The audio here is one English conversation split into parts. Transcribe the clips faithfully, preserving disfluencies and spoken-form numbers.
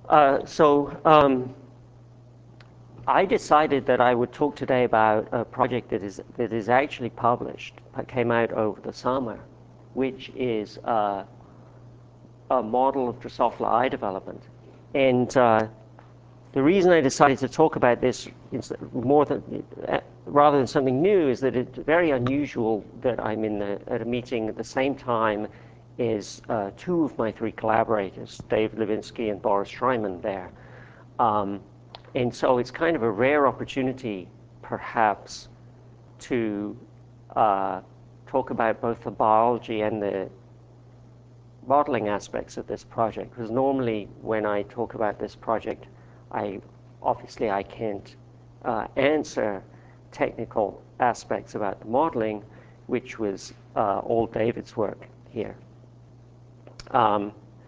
Uh, so um, I decided that I would talk today about a project that is that is actually published, that came out over the summer, which is uh, a model of Drosophila eye development. And uh, the reason I decided to talk about this is more than uh, rather than something new is that it's very unusual that I'm in the, at a meeting at the same time as uh, two of my three collaborators, Dave Levinsky and Boris Schreiman, there. Um, and so it's kind of a rare opportunity, perhaps, to uh, talk about both the biology and the modeling aspects of this project. Because normally when I talk about this project, I obviously I can't uh, answer technical aspects about the modeling, which was uh, all David's work here. Um,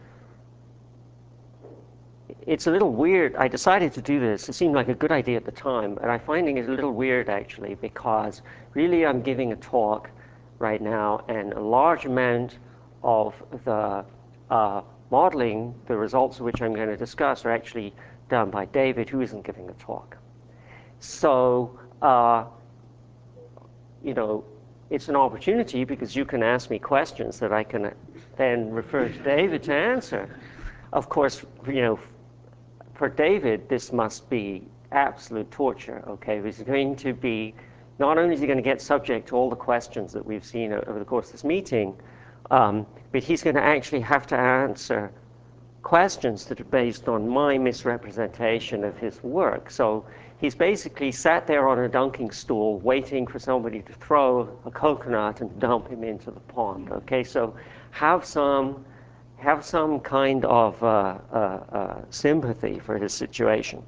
it's a little weird. I decided to do this. It seemed like a good idea at the time, and I'm finding it a little weird actually, because really I'm giving a talk right now, and a large amount of the uh, modeling, the results of which I'm going to discuss, are actually done by David, who isn't giving a talk. So, uh, you know, it's an opportunity because you can ask me questions that I can then refer to David to answer. Of course, you know, for David, this must be absolute torture, okay? He's going to be, not only is he going to get subject to all the questions that we've seen over the course of this meeting, um, but he's going to actually have to answer questions that are based on my misrepresentation of his work. So he's basically sat there on a dunking stool waiting for somebody to throw a coconut and dump him into the pond, okay? So have some have some kind of uh, uh, uh, sympathy for his situation.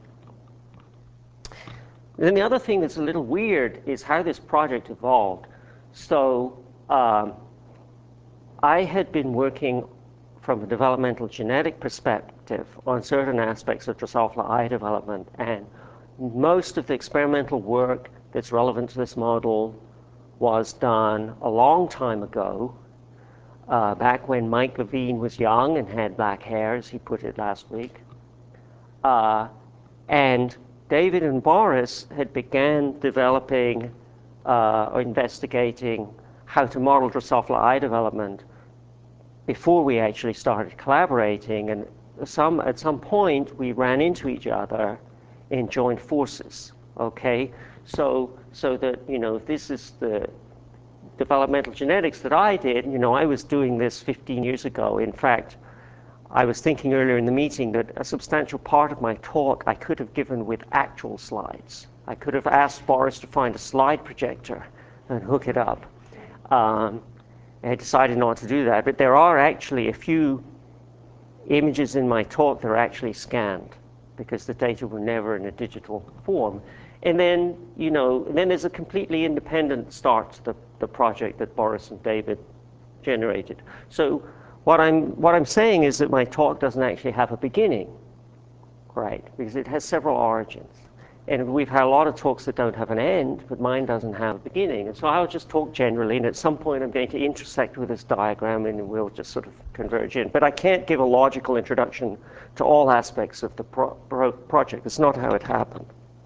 Then the other thing that's a little weird is how this project evolved. So um, I had been working from a developmental genetic perspective on certain aspects of Drosophila eye development, and most of the experimental work that's relevant to this model was done a long time ago, Uh, back when Mike Levine was young and had black hair, as he put it last week. Uh, and David and Boris had began developing uh, or investigating how to model Drosophila eye development before we actually started collaborating. And some, at some point, we ran into each other and joined forces, okay? So, so that, you know, this is the developmental genetics that I did, you know, I was doing this fifteen years ago. In fact, I was thinking earlier in the meeting that a substantial part of my talk I could have given with actual slides. I could have asked Boris to find a slide projector and hook it up. Um, I decided not to do that, but there are actually a few images in my talk that are actually scanned because the data were never in a digital form. And then, you know, then there's a completely independent start to the, the project that Boris and David generated. So what I'm, what I'm saying is that my talk doesn't actually have a beginning, right? Because it has several origins. And we've had a lot of talks that don't have an end, but mine doesn't have a beginning. And so I'll just talk generally, and at some point I'm going to intersect with this diagram, and we'll just sort of converge in. But I can't give a logical introduction to all aspects of the pro pro project. It's not how it happened.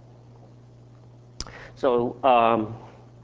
So um,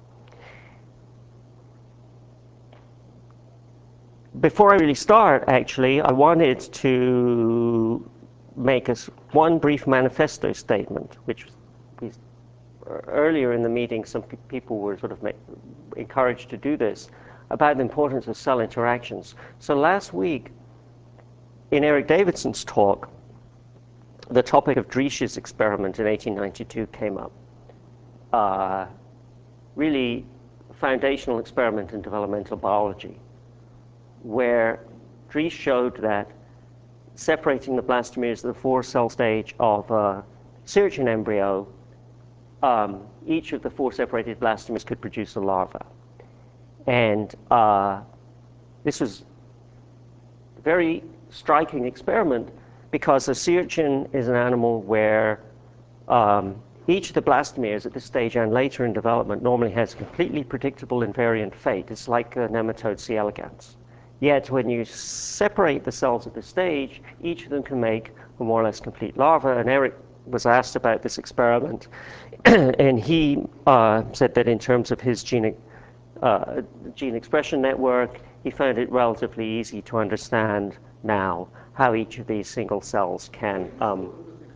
before I really start, actually, I wanted to make a, one brief manifesto statement, which we, earlier in the meeting, some pe people were sort of make, encouraged to do this, about the importance of cell interactions. So last week, in Eric Davidson's talk, the topic of Driesch's experiment in eighteen ninety-two came up. Uh, really foundational experiment in developmental biology, where Driesch showed that separating the blastomeres at the four cell stage of a Sirtuin embryo, um, each of the four separated blastomeres could produce a larva. And uh, this was a very striking experiment because a Sirtuin is an animal where um, each of the blastomeres at this stage and later in development normally has completely predictable invariant fate. It's like a nematode C. elegans. Yet when you separate the cells at this stage, each of them can make a more or less complete larva. And Eric was asked about this experiment, and he uh, said that in terms of his gene, uh, gene expression network, he found it relatively easy to understand now how each of these single cells can. Um,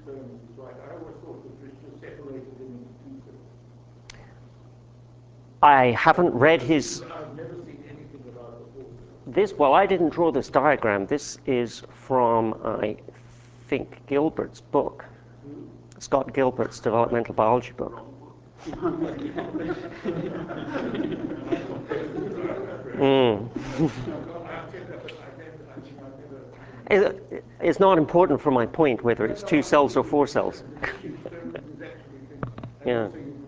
I haven't read his. I've never seen anything about it before. This, well, I didn't draw this diagram. This is from, I think, Gilbert's book. Scott Gilbert's developmental biology book. mm. It's not important for my point whether it's two cells or four cells. Yeah.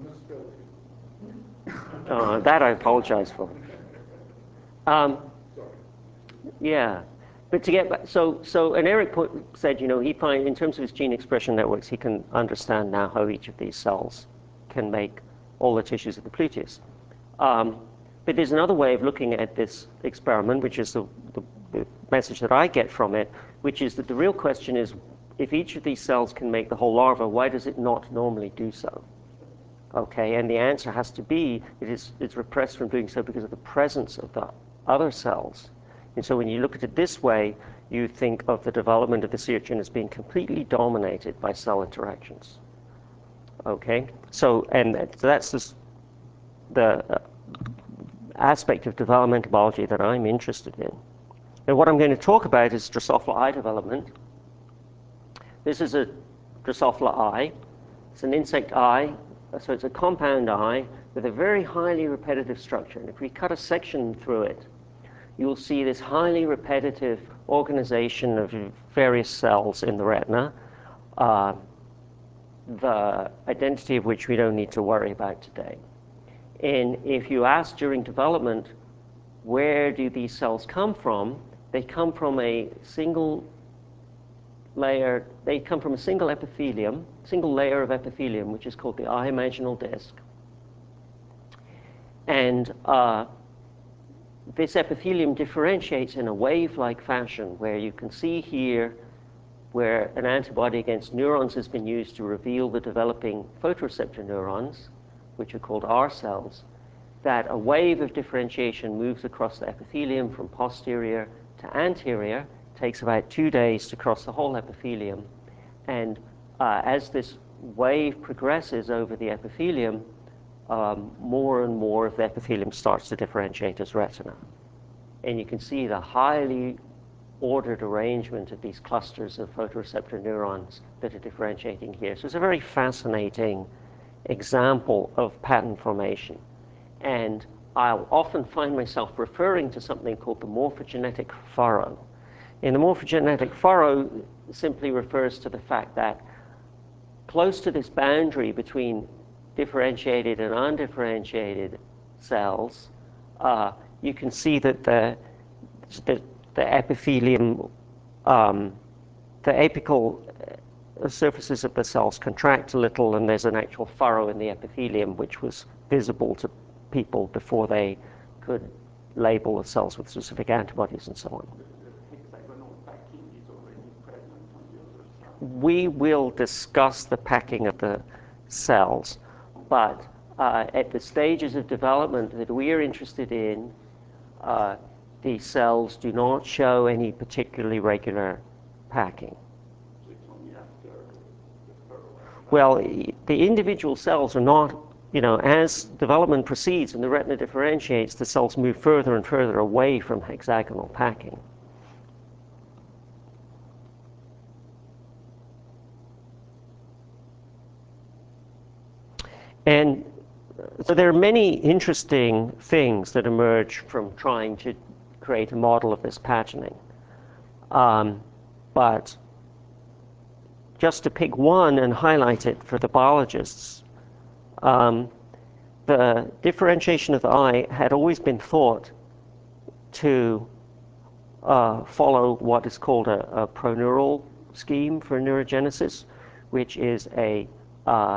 Uh, that I apologize for. Um, yeah. But to get back, so, so, and Eric put, said, you know, he find, in terms of his gene expression networks, he can understand now how each of these cells can make all the tissues of the Pluteus. Um, but there's another way of looking at this experiment, which is the, the, the message that I get from it, which is that the real question is, if each of these cells can make the whole larva, why does it not normally do so? Okay, and the answer has to be, it is, it's repressed from doing so because of the presence of the other cells. And so when you look at it this way, you think of the development of the sea urchin as being completely dominated by cell interactions. Okay, so, and so that's this, the uh, aspect of developmental biology that I'm interested in. And what I'm going to talk about is Drosophila eye development. This is a Drosophila eye. It's an insect eye, so it's a compound eye with a very highly repetitive structure. And if we cut a section through it, you'll see this highly repetitive organization of various cells in the retina, uh, the identity of which we don't need to worry about today. And if you ask during development, where do these cells come from? They come from a single layer, they come from a single epithelium, single layer of epithelium, which is called the eye imaginal disc. And uh, this epithelium differentiates in a wave-like fashion, where you can see here where an antibody against neurons has been used to reveal the developing photoreceptor neurons, which are called R cells, that a wave of differentiation moves across the epithelium from posterior to anterior, takes about two days to cross the whole epithelium, and uh, as this wave progresses over the epithelium, Um, more and more of the epithelium starts to differentiate as retina. And you can see the highly ordered arrangement of these clusters of photoreceptor neurons that are differentiating here. So it's a very fascinating example of pattern formation. And I'll often find myself referring to something called the morphogenetic furrow. And the morphogenetic furrow simply refers to the fact that close to this boundary between differentiated and undifferentiated cells, uh, you can see that the, the, the epithelium, um, the apical surfaces of the cells contract a little, and there's an actual furrow in the epithelium which was visible to people before they could label the cells with specific antibodies and so on. We will discuss the packing of the cells, but uh, at the stages of development that we are interested in, uh, the cells do not show any particularly regular packing. Well, the individual cells are not, you know, as development proceeds and the retina differentiates, the cells move further and further away from hexagonal packing. And so there are many interesting things that emerge from trying to create a model of this patterning. Um, but just to pick one and highlight it for the biologists, um, the differentiation of the eye had always been thought to uh, follow what is called a, a proneural scheme for neurogenesis, which is a uh,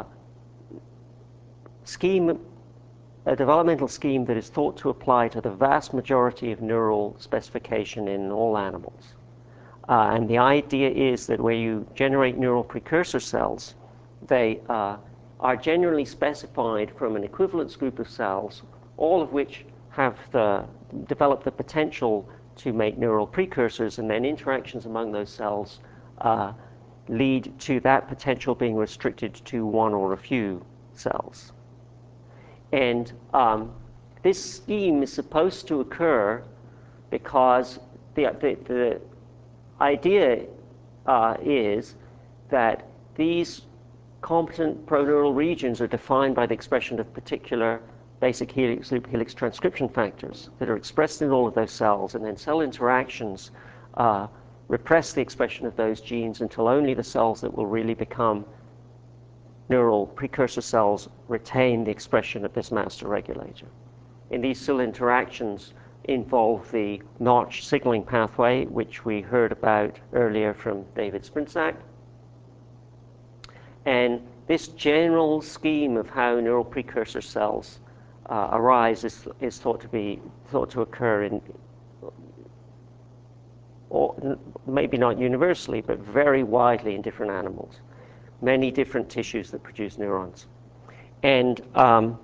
scheme, a developmental scheme that is thought to apply to the vast majority of neural specification in all animals. Uh, and the idea is that where you generate neural precursor cells, they uh, are generally specified from an equivalence group of cells, all of which have the, develop the potential to make neural precursors, and then interactions among those cells uh, lead to that potential being restricted to one or a few cells. And um, this scheme is supposed to occur because the, the, the idea uh, is that these competent proneural regions are defined by the expression of particular basic helix, loop helix transcription factors that are expressed in all of those cells, and then cell interactions uh, repress the expression of those genes until only the cells that will really become neural precursor cells retain the expression of this master regulator. And these cell interactions involve the Notch signaling pathway, which we heard about earlier from David Sprinczak. And this general scheme of how neural precursor cells uh, arise is, is thought to be thought to occur in, or maybe not universally, but very widely in different animals, many different tissues that produce neurons. And um,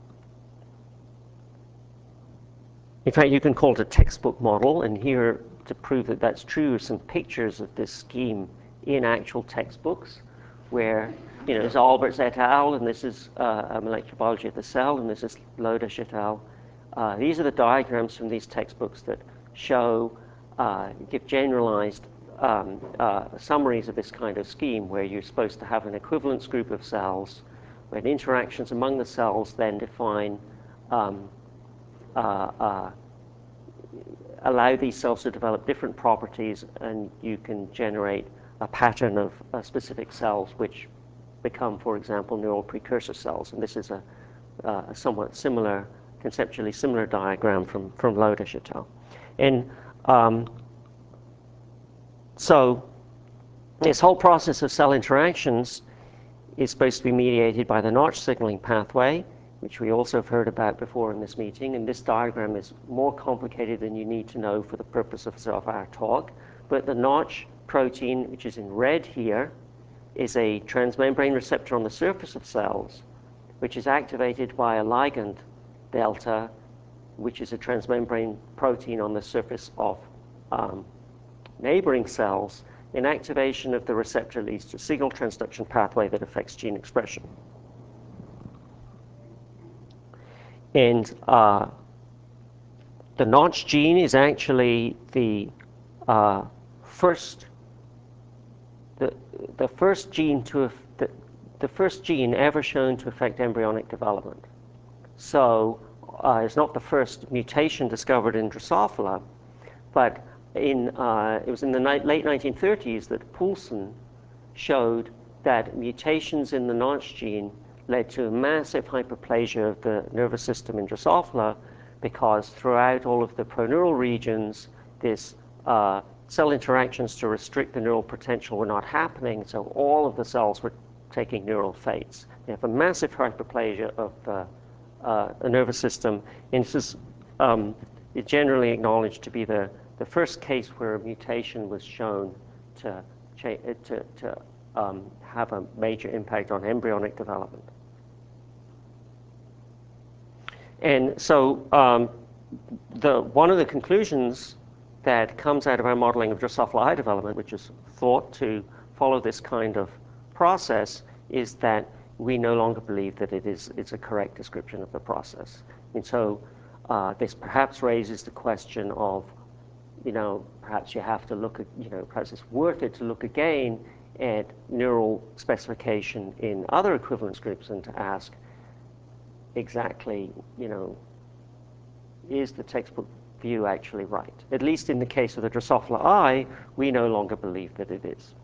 in fact, you can call it a textbook model, and here to prove that that's true are some pictures of this scheme in actual textbooks, where, you know, there's Alberts et al., and this is uh, molecular biology of the cell, and this is Lodash et al. Uh, these are the diagrams from these textbooks that show, uh, give generalized um, uh, summaries of this kind of scheme, where you're supposed to have an equivalence group of cells, where interactions among the cells then define um, Uh, uh, allow these cells to develop different properties, and you can generate a pattern of uh, specific cells which become, for example, neural precursor cells. And this is a, uh, a somewhat similar, conceptually similar diagram from, from Lodash et al. And um, so this whole process of cell interactions is supposed to be mediated by the Notch signaling pathway, which we also have heard about before in this meeting. And this diagram is more complicated than you need to know for the purpose of, of our talk. But the Notch protein, which is in red here, is a transmembrane receptor on the surface of cells, which is activated by a ligand delta, which is a transmembrane protein on the surface of um, neighboring cells. Inactivation of the receptor leads to a signal transduction pathway that affects gene expression. And uh, the Notch gene is actually the uh, first, the the first gene to the, the first gene ever shown to affect embryonic development. So uh, it's not the first mutation discovered in Drosophila, but in uh, it was in the ni- late nineteen thirties that Poulsen showed that mutations in the Notch gene led to a massive hyperplasia of the nervous system in Drosophila, because throughout all of the proneural regions, this uh, cell interactions to restrict the neural potential were not happening, so all of the cells were taking neural fates. You have a massive hyperplasia of the, uh, the nervous system, and this is um, generally acknowledged to be the, the first case where a mutation was shown to, cha- to, to um, have a major impact on embryonic development. And so um, the, one of the conclusions that comes out of our modeling of Drosophila eye development, which is thought to follow this kind of process, is that we no longer believe that it is it's a correct description of the process. And so uh, this perhaps raises the question of, you know, perhaps you have to look at, you know, perhaps it's worth it to look again at neural specification in other equivalence groups and to ask exactly, you know, is the textbook view actually right? At least in the case of the Drosophila eye, we no longer believe that it is.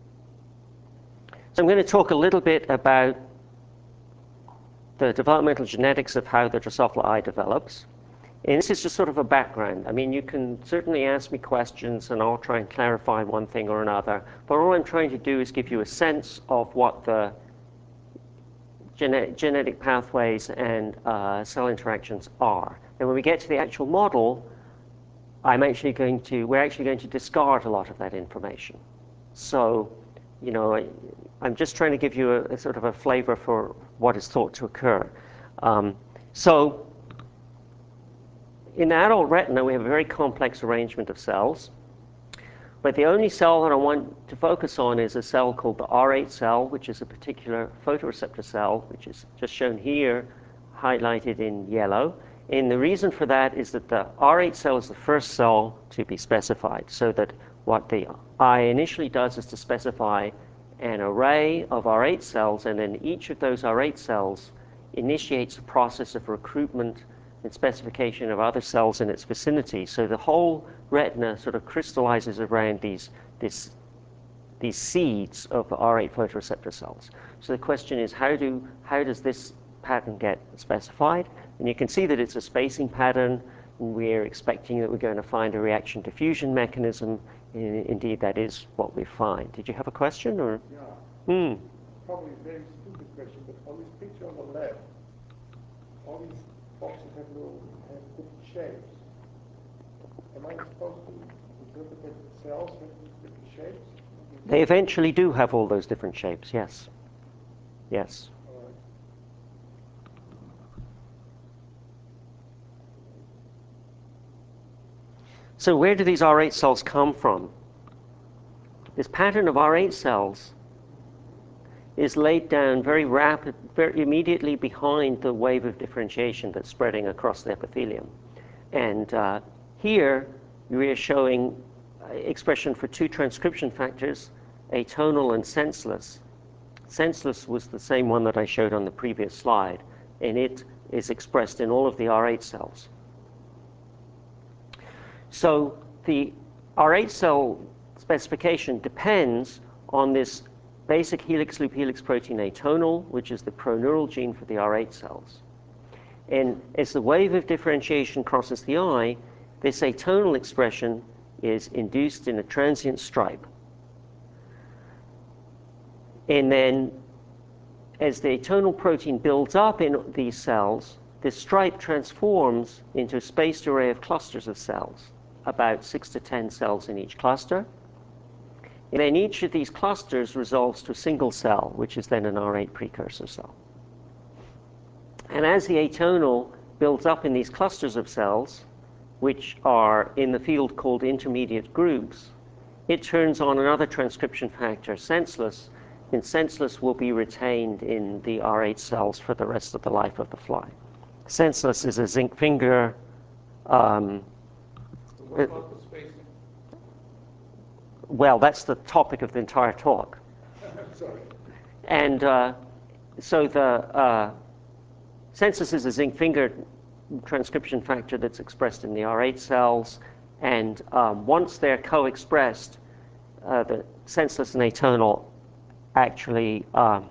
So I'm going to talk a little bit about the developmental genetics of how the Drosophila eye develops. And this is just sort of a background. I mean, you can certainly ask me questions and I'll try and clarify one thing or another, but all I'm trying to do is give you a sense of what the Genetic, genetic pathways and uh, cell interactions are. And when we get to the actual model, I'm actually going to, we're actually going to discard a lot of that information. So, you know, I, I'm just trying to give you a, a sort of a flavor for what is thought to occur. Um, so, in the adult retina, we have a very complex arrangement of cells. But the only cell that I want to focus on is a cell called the R eight cell, which is a particular photoreceptor cell, which is just shown here, highlighted in yellow. And the reason for that is that the R eight cell is the first cell to be specified, so that what the eye initially does is to specify an array of R eight cells, and then each of those R eight cells initiates a process of recruitment and specification of other cells in its vicinity. So the whole retina sort of crystallizes around these, this, these seeds of R eight photoreceptor cells. So the question is, how, do, how does this pattern get specified? And you can see that it's a spacing pattern, and we're expecting that we're going to find a reaction diffusion mechanism. Indeed, that is what we find. Did you have a question? Or? Yeah. Hmm. Probably a very stupid question, but on this picture on the left, all these boxes have little have different shapes. Am I supposed to interpret that the cells have different shapes? They eventually do have all those different shapes, yes. Yes. All right. So where do these R eight cells come from? This pattern of R eight cells is laid down very rapid, very immediately behind the wave of differentiation that's spreading across the epithelium. And uh, here we are showing expression for two transcription factors, atonal and senseless. Senseless was the same one that I showed on the previous slide, and it is expressed in all of the R eight cells. So the R eight cell specification depends on this basic helix loop helix protein atonal, which is the proneural gene for the R eight cells. And as the wave of differentiation crosses the eye, this atonal expression is induced in a transient stripe. And then as the atonal protein builds up in these cells, this stripe transforms into a spaced array of clusters of cells, about six to ten cells in each cluster. And then each of these clusters resolves to a single cell, which is then an R eight precursor cell. And as the atonal builds up in these clusters of cells, which are in the field called intermediate groups, it turns on another transcription factor, senseless, and senseless will be retained in the R eight cells for the rest of the life of the fly. Senseless is a zinc finger. Um, So what about the spacing? well, that's the topic of the entire talk. I'm sorry. And uh, so the uh, senseless is a zinc finger transcription factor that's expressed in the R eight cells, and um, once they're co-expressed, uh, the senseless and atonal actually, um,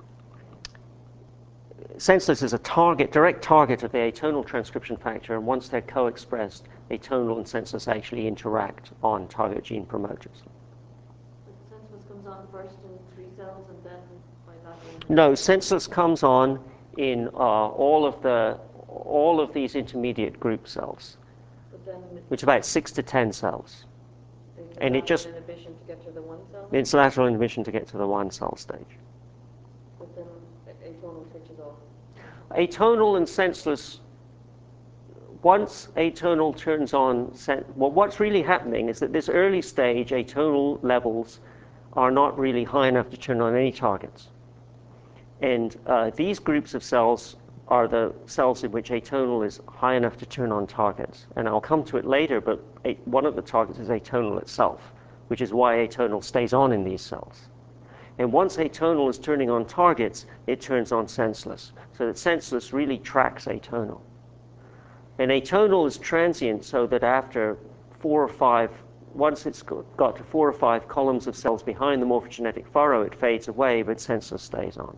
senseless is a target, direct target of the atonal transcription factor, and once they're co-expressed, atonal and senseless actually interact on target gene promoters. But senseless comes on first in three cells and then bilateral. No, senseless comes on in uh, all of the all of these intermediate group cells, But then which are about six to ten cells. there's and it just- inhibition to get to the one cell. It's lateral inhibition to get to the one cell stage. But then a- atonal switches off. Atonal and senseless, once atonal turns on, sen- well, what's really happening is that this early stage atonal levels are not really high enough to turn on any targets. And uh, these groups of cells are the cells in which atonal is high enough to turn on targets. And I'll come to it later, but a, one of the targets is atonal itself, which is why atonal stays on in these cells. And once atonal is turning on targets, it turns on senseless. So that senseless really tracks atonal. And atonal is transient, so that after four or five, once it's got to four or five columns of cells behind the morphogenetic furrow, it fades away, but senseless stays on.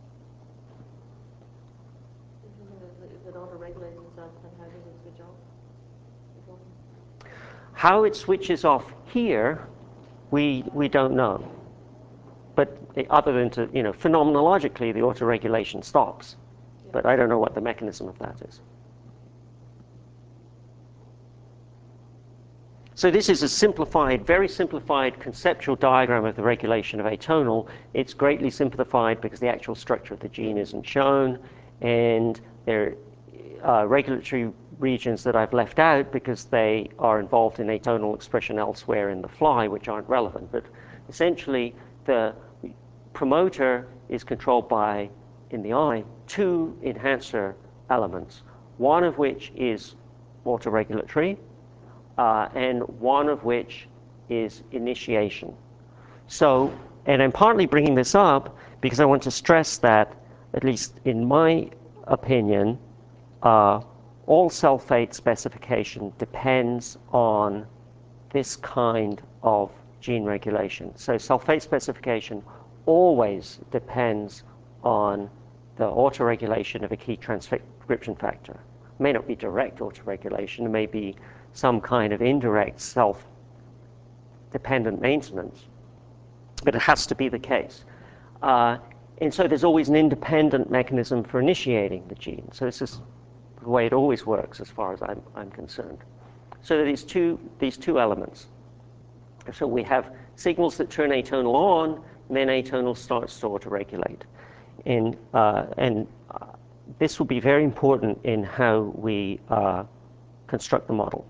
If it auto-regulates itself, then how does it switch off? Atonal? How it switches off here, we, we don't know. But other than to, you know, phenomenologically, the autoregulation stops. Yeah. But I don't know what the mechanism of that is. So this is a simplified, very simplified conceptual diagram of the regulation of atonal. It's greatly simplified because the actual structure of the gene isn't shown, and there are uh, regulatory regions that I've left out because they are involved in atonal expression elsewhere in the fly, which aren't relevant. But essentially, the promoter is controlled by, in the eye, two enhancer elements, one of which is autoregulatory, uh, and one of which is initiation. So, and I'm partly bringing this up because I want to stress that, at least in my opinion, uh, all sulfate specification depends on this kind of gene regulation. So sulfate specification always depends on the autoregulation of a key transcription factor. It may not be direct autoregulation, it may be some kind of indirect self-dependent maintenance, but it has to be the case. Uh, and so there's always an independent mechanism for initiating the gene. So this is the way it always works as far as I'm, I'm concerned. So these two, these two elements. So we have signals that turn atonal on, and then atonal starts to autoregulate. And, uh, and uh, this will be very important in how we uh, construct the model.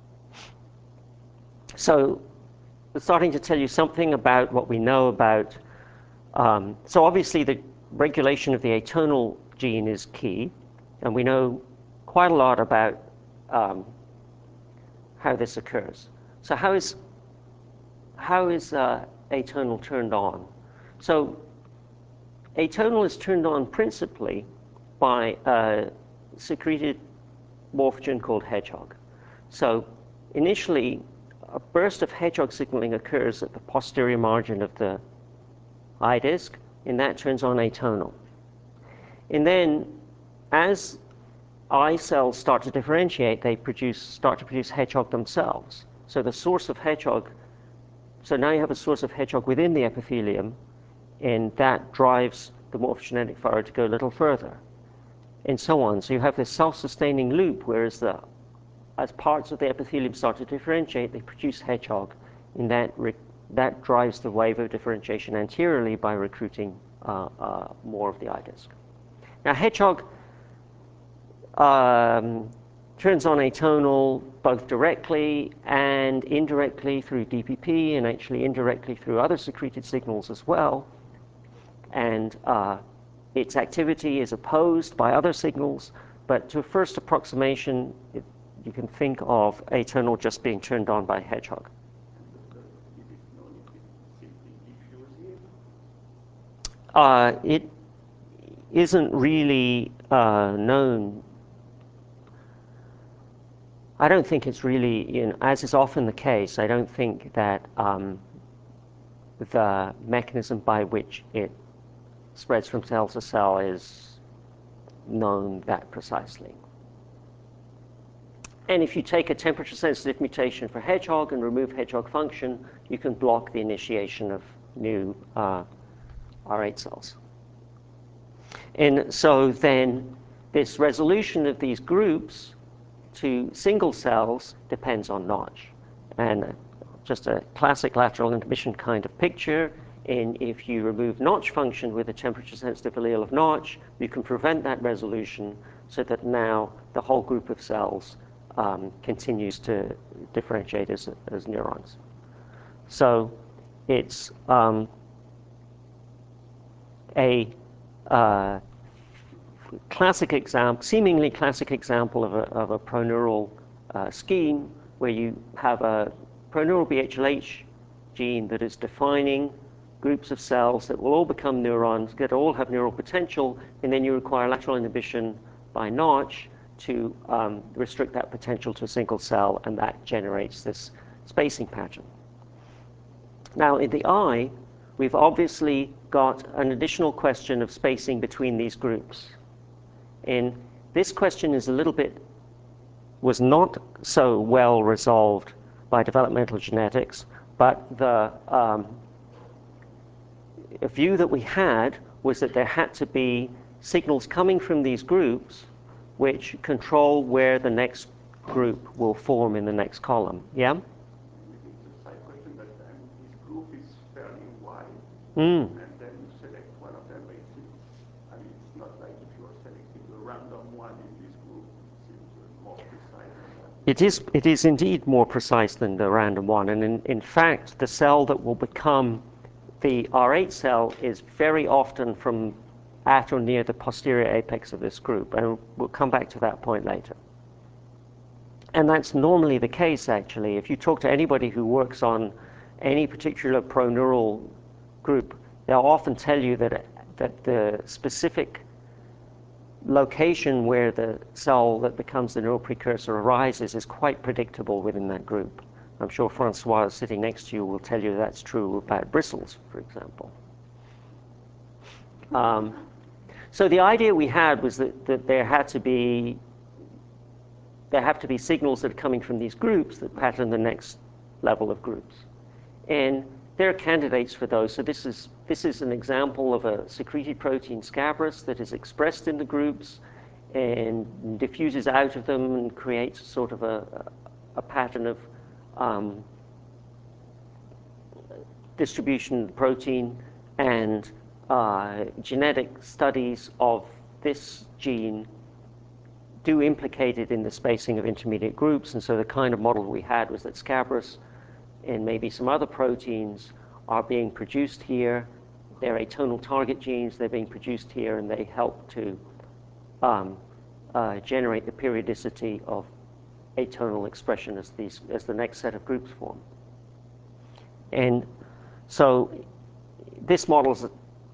So starting to tell you something about what we know about, um, so obviously the regulation of the atonal gene is key, and we know quite a lot about um, how this occurs. So how is, how is uh, atonal turned on? So atonal is turned on principally by a secreted morphogen called hedgehog. So initially, a burst of hedgehog signaling occurs at the posterior margin of the eye disc, and that turns on atonal. And then, as eye cells start to differentiate, they produce, start to produce hedgehog themselves. So the source of hedgehog, so now you have a source of hedgehog within the epithelium, and that drives the morphogenetic furrow to go a little further, and so on. So you have this self-sustaining loop, whereas the as parts of the epithelium start to differentiate, they produce hedgehog, and that, that drives the wave of differentiation anteriorly by recruiting uh, uh, more of the eye disc. Now, hedgehog um, turns on atonal both directly and indirectly through D P P, and actually indirectly through other secreted signals as well. And uh, its activity is opposed by other signals, but to a first approximation, it, you can think of atonal just being turned on by hedgehog. Uh, it isn't really uh, known. I don't think it's really, you know, as is often the case, I don't think that um, the mechanism by which it spreads from cell to cell is known that precisely. And if you take a temperature-sensitive mutation for hedgehog and remove hedgehog function, you can block the initiation of new uh, R eight cells. And so then this resolution of these groups to single cells depends on Notch. And just a classic lateral inhibition kind of picture. And if you remove Notch function with a temperature-sensitive allele of Notch, you can prevent that resolution so that now the whole group of cells Um, continues to differentiate as, as neurons. So it's um, a uh, classic example, seemingly classic example of a, of a proneural uh, scheme where you have a proneural B H L H gene that is defining groups of cells that will all become neurons, that all have neural potential, and then you require lateral inhibition by Notch to um, restrict that potential to a single cell, and that generates this spacing pattern. Now, in the eye, we've obviously got an additional question of spacing between these groups. And this question is a little bit, was not so well resolved by developmental genetics, but the um, a view that we had was that there had to be signals coming from these groups which control where the next group will form in the next column. Yeah? Mm. and then you select one of them. It's, I mean, it's not like if you are selecting a random one in this group. It seems uh, more precise than that. It is, it is indeed more precise than the random one, and in, in fact, the cell that will become the R eight cell is very often from at or near the posterior apex of this group, and we'll come back to that point later. And that's normally the case, actually. If you talk to anybody who works on any particular proneural group, they'll often tell you that, that the specific location where the cell that becomes the neural precursor arises is quite predictable within that group. I'm sure Francois sitting next to you will tell you that's true about bristles, for example. Um, so the idea we had was that, that there had to be there have to be signals that are coming from these groups that pattern the next level of groups. And there are candidates for those. So this is, this is an example of a secreted protein scabrous that is expressed in the groups and diffuses out of them and creates sort of a, a pattern of um, distribution of the protein. And uh, genetic studies of this gene do implicate it in the spacing of intermediate groups. And so the kind of model we had was that scabrous and maybe some other proteins are being produced here. They're atonal target genes. They're being produced here, and they help to um, uh, generate the periodicity of atonal expression as, these, as the next set of groups form. And so this model is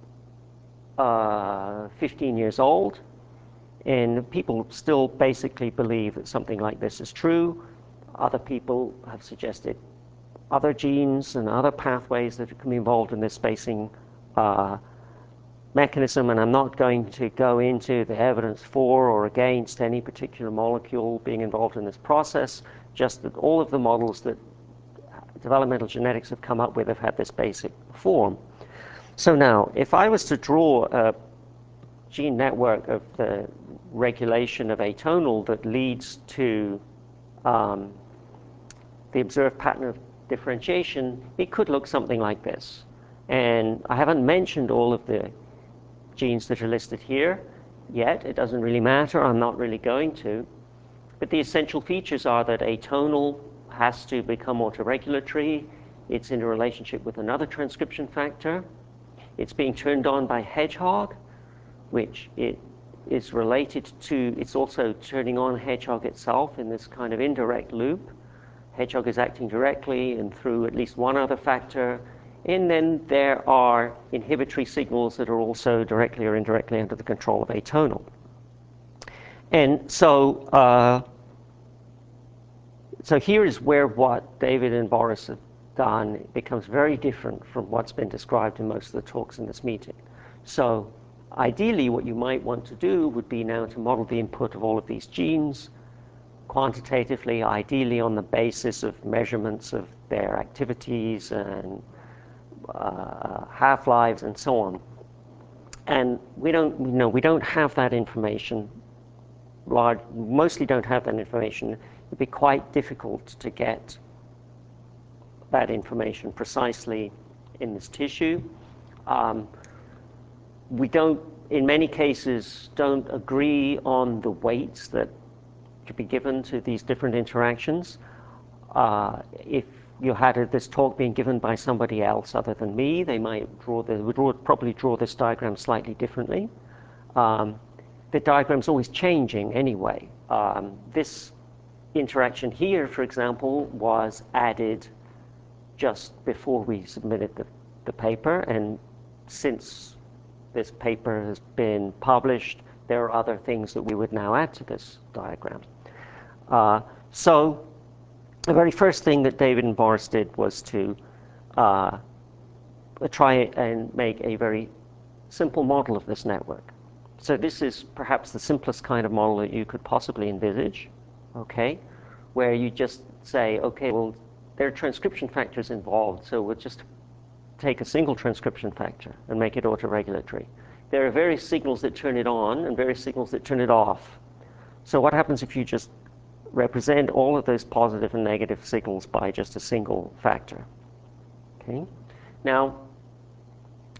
uh, fifteen years old. And people still basically believe that something like this is true. Other people have suggested other genes and other pathways that can be involved in this spacing uh, mechanism, and I'm not going to go into the evidence for or against any particular molecule being involved in this process, just that all of the models that developmental genetics have come up with have had this basic form. So now, if I was to draw a gene network of the regulation of atonal that leads to um, the observed pattern of differentiation, it could look something like this. And I haven't mentioned all of the genes that are listed here yet. It doesn't really matter. I'm not really going to. But the essential features are that atonal has to become autoregulatory. It's in a relationship with another transcription factor. It's being turned on by hedgehog, which it is related to, it's also turning on hedgehog itself in this kind of indirect loop. Hedgehog is acting directly and through at least one other factor. And then there are inhibitory signals that are also directly or indirectly under the control of atonal. And so, uh, so here is where what David and Boris have done becomes very different from what's been described in most of the talks in this meeting. So ideally, what you might want to do would be now to model the input of all of these genes quantitatively, ideally on the basis of measurements of their activities and uh, half-lives and so on. And we don't, you know, we don't have that information. Large, mostly don't have that information. It'd be quite difficult to get that information precisely in this tissue. Um, we don't, in many cases, don't agree on the weights that could be given to these different interactions. Uh, if you had this talk being given by somebody else other than me, they might draw the, would draw, probably draw this diagram slightly differently. Um, the diagram's always changing anyway. Um, this interaction here, for example, was added just before we submitted the, the paper, and since this paper has been published, there are other things that we would now add to this diagram. Uh, so the very first thing that David and Boris did was to uh, try and make a very simple model of this network. So this is perhaps the simplest kind of model that you could possibly envisage, okay, where you just say, okay, well, there are transcription factors involved, so we'll just take a single transcription factor and make it autoregulatory. There are various signals that turn it on and various signals that turn it off. So what happens if you just represent all of those positive and negative signals by just a single factor? Okay. Now,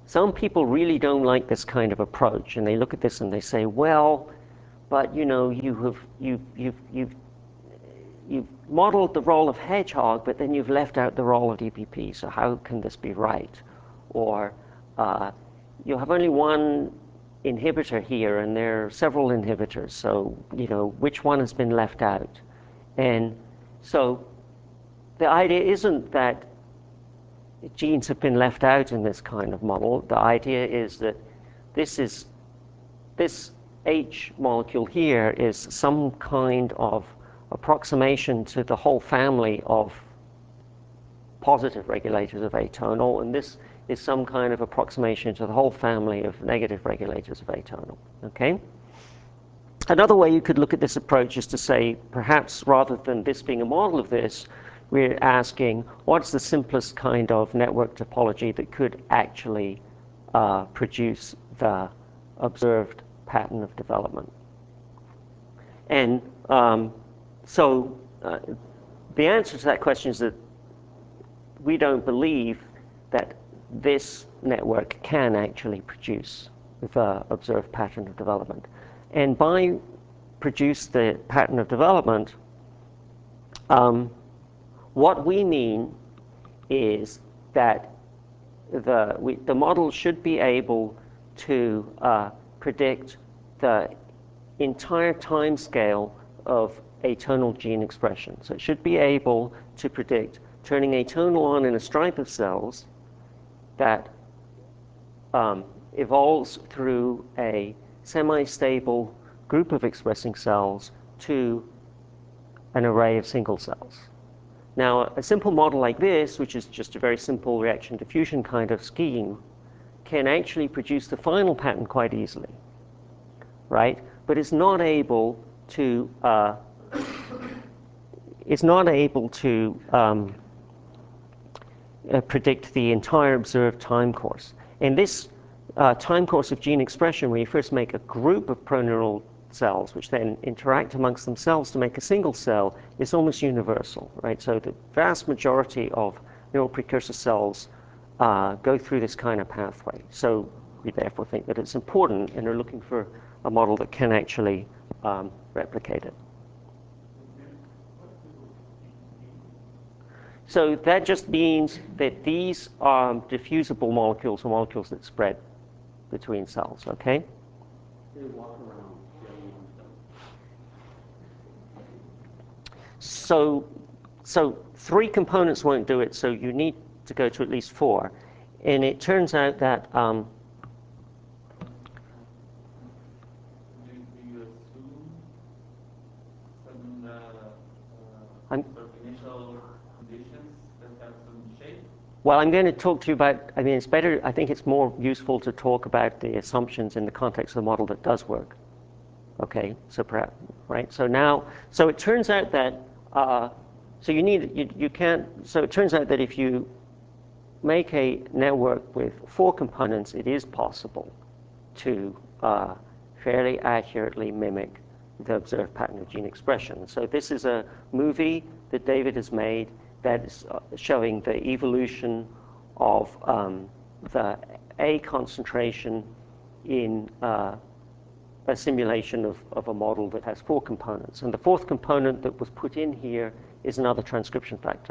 some people really don't like this kind of approach, and they look at this and they say, well, but you know, you have you you've you've you've modeled the role of hedgehog, but then you've left out the role of D P P. So how can this be right? Or uh, you have only one inhibitor here, and there are several inhibitors. So you know, which one has been left out? And so the idea isn't that genes have been left out in this kind of model. The idea is that this is this H molecule here is some kind of approximation to the whole family of positive regulators of atonal, and this is some kind of approximation to the whole family of negative regulators of atonal. Okay? Another way you could look at this approach is to say, perhaps rather than this being a model of this, we're asking what's the simplest kind of network topology that could actually uh, produce the observed pattern of development. And um, so uh, the answer to that question is that we don't believe that this network can actually produce the observed pattern of development. And by produce the pattern of development, um, what we mean is that the, we, the model should be able to uh, predict the entire time scale of atonal gene expression. So it should be able to predict turning atonal on in a stripe of cells that um, evolves through a semi-stable group of expressing cells to an array of single cells. Now, a simple model like this, which is just a very simple reaction diffusion kind of scheme, can actually produce the final pattern quite easily, right? But it's not able to uh, it's not able to um, uh, predict the entire observed time course. In this uh, time course of gene expression, where you first make a group of proneural cells, which then interact amongst themselves to make a single cell, is almost universal, right? So the vast majority of neural precursor cells uh, go through this kind of pathway. So we therefore think that it's important, and are looking for a model that can actually um, replicate it. So that just means that these are diffusible molecules, or molecules that spread between cells, okay? They walk around getting on cells. So, so three components won't do it, so you need to go to at least four. And it turns out that um, Do, do you assume some uh, uh, I'm- sort of initial conditions that have some shape? well, I'm going to talk to you about, I mean, it's better, I think it's more useful to talk about the assumptions in the context of the model that does work. Okay, so perhaps, right? So now, so it turns out that, uh, so you need, you, you can't, so it turns out that if you make a network with four components, it is possible to uh, fairly accurately mimic the observed pattern of gene expression. So this is a movie that David has made that is showing the evolution of um, the A concentration in uh, a simulation of, of a model that has four components. And the fourth component that was put in here is another transcription factor.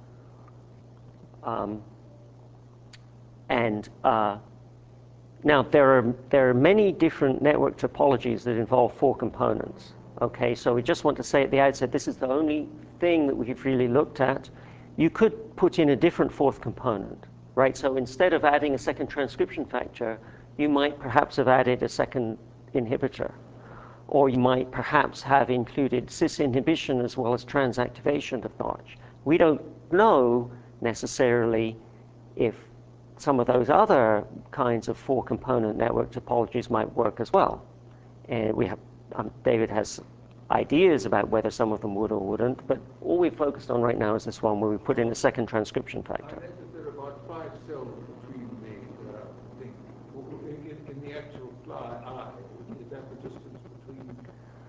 Um, and uh, now there are, there are many different network topologies that involve four components. Okay, so we just want to say at the outset, this is the only thing that we've really looked at. You could put in a different fourth component, right? So instead of adding a second transcription factor, you might perhaps have added a second inhibitor. Or you might perhaps have included cis inhibition as well as transactivation of Notch. We don't know necessarily if some of those other kinds of four component network topologies might work as well. And we have, um, David has ideas about whether some of them would or wouldn't, but all we've focused on right now is this one where we put in a second transcription I factor. read that there are about five cells between the uh, thing. In, in the actual fly eye, is that the distance between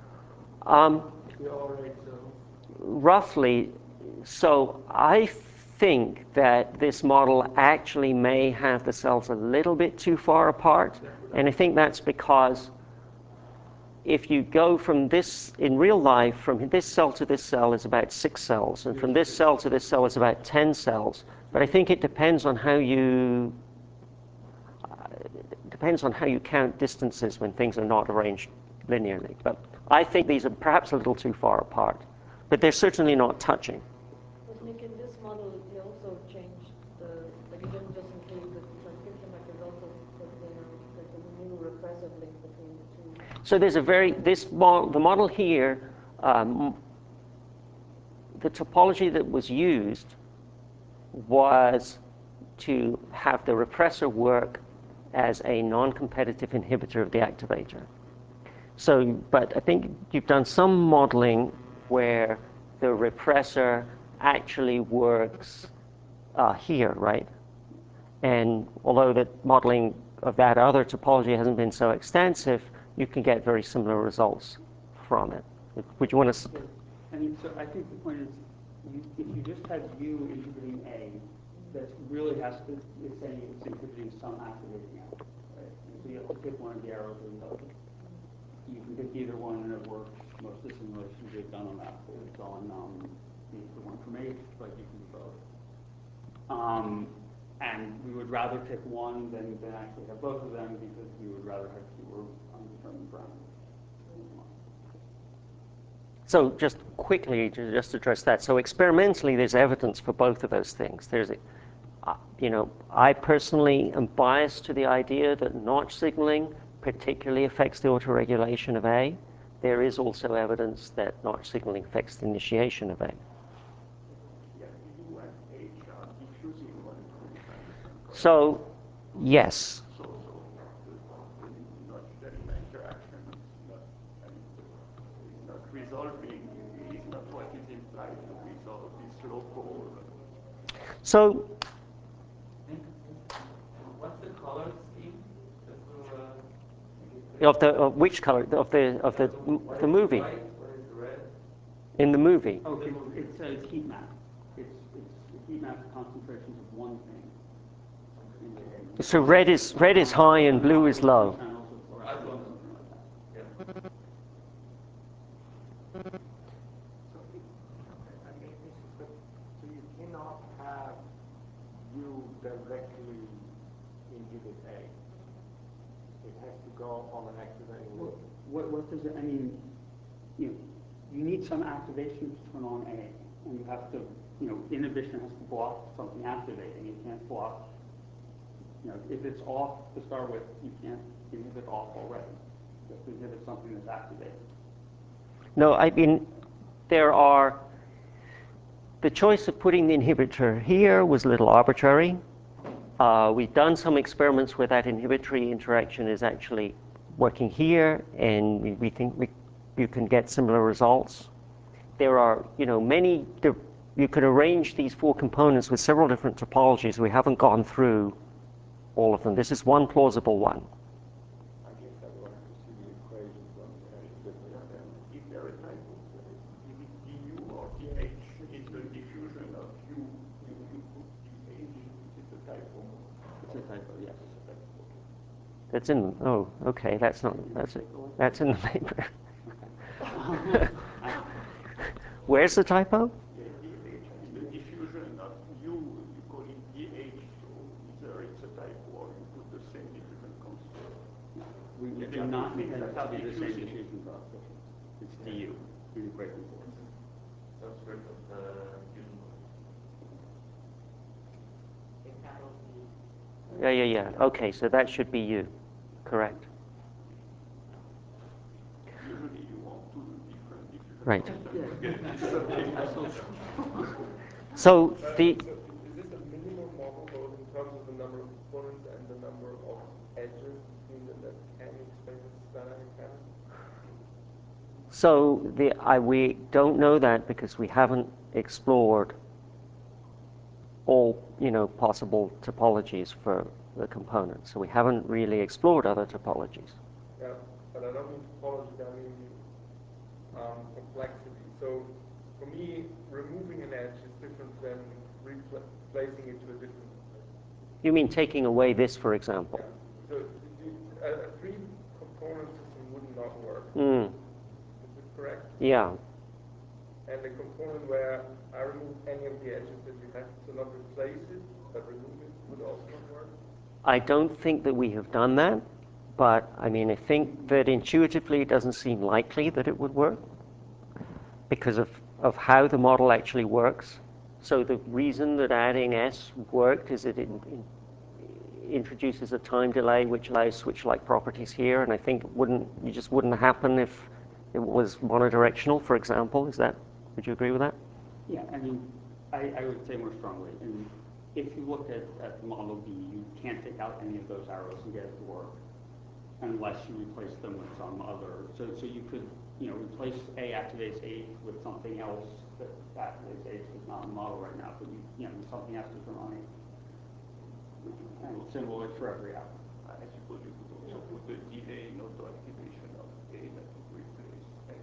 Um, the R eight cells? roughly, so I think that this model actually may have the cells a little bit too far apart, and I think that's because if you go from this, in real life, from this cell to this cell is about six cells, and from this cell to this cell is about ten cells. But I think it depends on how you uh, depends on how you count distances when things are not arranged linearly. But I think these are perhaps a little too far apart, but they're certainly not touching. But Nick, in this model, you also changed the, like you didn't just include the transcription factors, also put, you know, like there's a new repressive link between the two. So there's a very, this mo the model here, um, the topology that was used was to have the repressor work as a non-competitive inhibitor of the activator. So, but I think you've done some modeling where the repressor actually works uh, here, right? And although the modeling of that other topology hasn't been so extensive, you can get very similar results from it. Would you want to? I mean, so I think the point is, you, if you just had U inhibiting A, that really has to, it's saying it's inhibiting some activating out, right? And so you have to pick one of the arrows or the other. You can pick either one and it works. Most of the simulations they've done on that is on um, the, the one from H, but you can do both. Um, and we would rather pick one than, than actually have both of them because we would rather have fewer undetermined parameters. So just quickly, to just address that. So experimentally, there's evidence for both of those things. There's, uh, you know, I personally am biased to the idea that notch signaling particularly affects the autoregulation of A. There is also evidence that notch signaling affects the initiation of A. So, yes. So, so the, the notch interaction is not, I mean, it's not resolving, is not what is implied to resolve this local. So, What's the color scheme? Just to, uh, of the of which color of the of the the movie? White, what is red? In the movie. Oh, it, it says heat map. It's, it's heat map concentrations of one thing. So red is red is high and blue is low. I thought something like that. Yeah. So, it, I mean, it's, but, so you cannot have you directly inhibit A. It has to go on an activating What, loop. what, what does it, I mean, you know, you need some activation to turn on A, and you have to, you know, inhibition has to block something activating. You can't block, you know, if it's off to start with, you can't inhibit off already. You have to inhibit something that's activated. No, I mean, there are, the choice of putting the inhibitor here was a little arbitrary. Uh, we've done some experiments where that inhibitory interaction is actually working here, and we, we think we, you can get similar results. There are, you know, many, you could arrange these four components with several different topologies. We haven't gone through all of them. This is one plausible one. I guess I will have to see the equation from the, uh, is there a type of, is it du or dh? Is the diffusion of u, you, you put dh, is it a typo? It's a typo, yes. That's in, oh, okay, that's not, that's it. That's in the paper. Where's the typo? Yeah, dh, I mean, the diffusion of u, you call it dh, so either it's a typo or you put the same diffusion constant. We, we Yeah, do there are not things intend it that to are be the same diffusing. diffusion coefficient. It's du in equation four. Subscript of the fusion. Yeah, yeah, yeah. Okay, so that should be you, correct? Usually you want two different diffusion Right. constants. So the, So is this a minimal model, both in terms of the number of components and the number of edges between them that can explain this dynamic pattern? so the, I, we don't know that because we haven't explored all, you know, possible topologies for the components. So we haven't really explored other topologies. Yeah, but I don't mean topology, I mean um, complexity. So for me, removing an edge is different than replacing it to a different. You mean taking away this, for example? Yeah. So you, a, a three-component system would not work. Mm. Is it correct? Yeah. And the component where I remove any of the edges that you have to not replace it, but remove it, would also not work? I don't think that we have done that, but I mean, I think that intuitively it doesn't seem likely that it would work because of, of how the model actually works. So the reason that adding S worked is that it in, introduces a time delay which allows switch-like properties here, and I think it wouldn't, you just wouldn't happen if it was monodirectional, for example. Is that, would you agree with that? Yeah, I mean, I, I would say more strongly. And if you look at, at model B, you can't take out any of those arrows and get it to work unless you replace them with some other. So, so you could, you know, replace A activates H with something else that activates H is not in the model right now, but you, you know, something has to turn on H. And it's similar for every app. I suppose you could also put the delay auto activation of A that would replace X.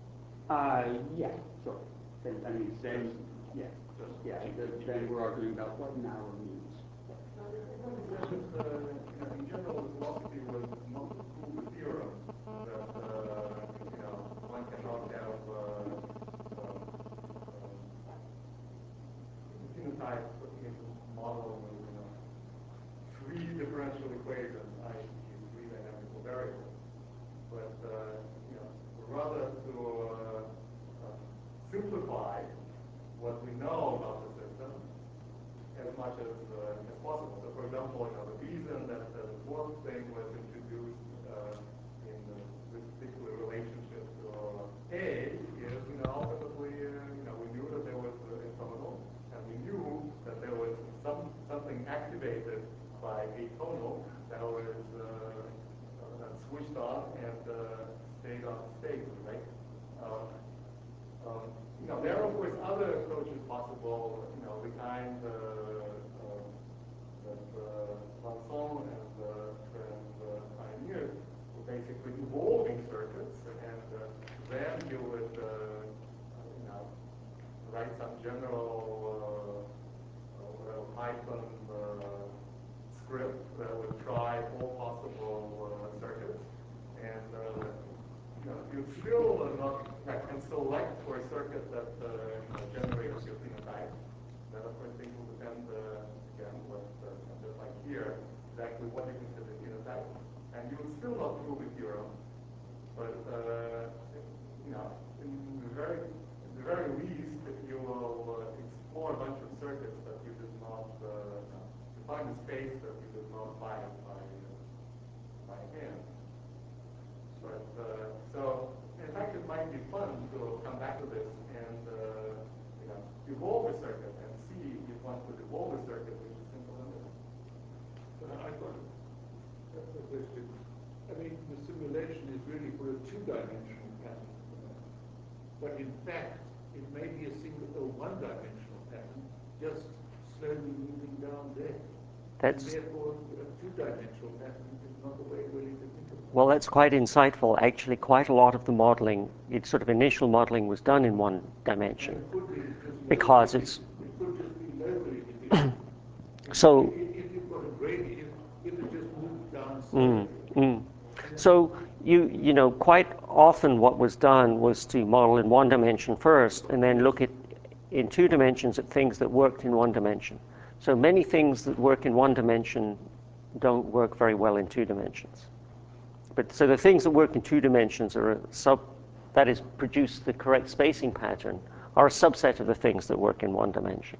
Uh, yeah, sure. Then, I mean, then, yeah, just, yeah, then, then we're arguing about what narrow means. Just, uh, you know, in general, the philosophy was not to prove the theorem that, uh, you know, one cannot have uh, um, um, phenotype in model with, you know, three differential equations, that is, three dynamical variables. But, uh, you know, rather to uh, uh, simplify what we know about the system as much as, uh, as possible. So, for example, you know, the reason that uh, the dwarf thing was introduced uh, in uh, this particular relationship to uh, A is, you know, ultimately, uh, you know, we knew that there was uh, a tonal, and we knew that there was some something activated by a tonal that was uh, uh, switched on and uh, stayed on state, right? Uh, um, you know, there are, of course, other approaches possible, you know, the kind uh, uh, that uh, Vincent and uh, and uh, pioneered were basically evolving circuits, and uh, then you would, uh, you know, write some general uh, uh, Python uh, script that would try all possible uh, circuits, and uh, you know, you still are not and select for a circuit that uh, you know, generates your phenotype. Then, of course, things will depend uh, again, what uh, just like here, exactly what you consider phenotype, and you will still not prove a theorem. But uh, you know, in the very, in the very least, you will uh, explore a bunch of circuits that you did not uh, you find a space that you did not find by by hand. But uh, so, in fact, it might be fun to come back to this and uh, you know, evolve a circuit and see if one could evolve a circuit which is simple than this. But I've got that's a question. I mean, the simulation is really for a two-dimensional pattern. But in fact, it may be a single or one-dimensional pattern, just slowly moving down there. That's, and therefore, a two-dimensional pattern is not the way really to think of it. well, that's quite insightful. Actually, quite a lot of the modeling, its sort of initial modeling was done in one dimension. And it could be just Because locally- it's- It could just be locally different. So- If, if you've got a gradient, if it just moves down Mm, slowly. mm. So you you know quite often what was done was to model in one dimension first, and then look at in two dimensions at things that worked in one dimension. So many things that work in one dimension don't work very well in two dimensions. But so the things that work in two dimensions are a sub that is produce the correct spacing pattern are a subset of the things that work in one dimension.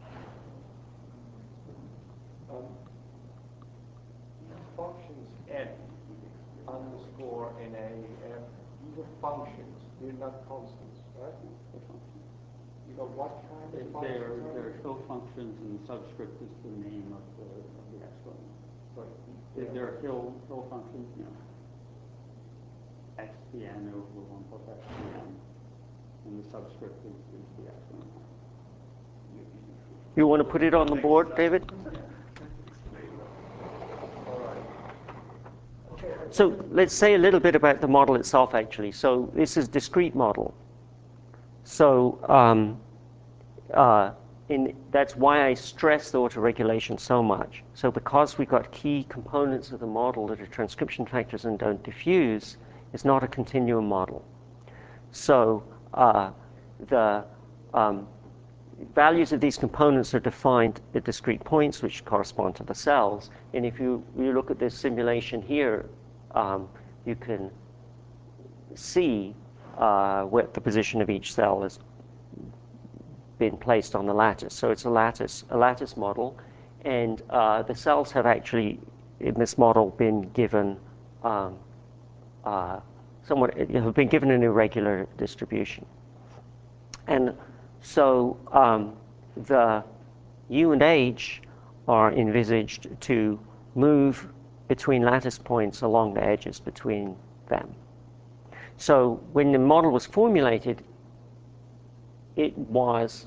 Um, these functions n underscore na, f, these are functions, they're not constants, right? So what kind of They're, functions are they're fill functions, and subscript is the name of the, of the exponent. Sorry, They're, they're hill, hill functions, you know, x p n over one plus x p n, and the subscript is, is the exponent. You want to put it on the board, David? All right. Okay. So let's say a little bit about the model itself, actually. So this is discrete model. So um, uh, in, that's why I stress the autoregulation so much. So because we've got key components of the model that are transcription factors and don't diffuse, it's not a continuum model. So uh, the um, values of these components are defined at discrete points, which correspond to the cells. And if you, you look at this simulation here, um, you can see uh, where the position of each cell has been placed on the lattice. So it's a lattice, a lattice model, and uh, the cells have actually, in this model, been given um, uh, somewhat, have been given an irregular distribution. And so um, the U and H are envisaged to move between lattice points along the edges between them. So when the model was formulated, it was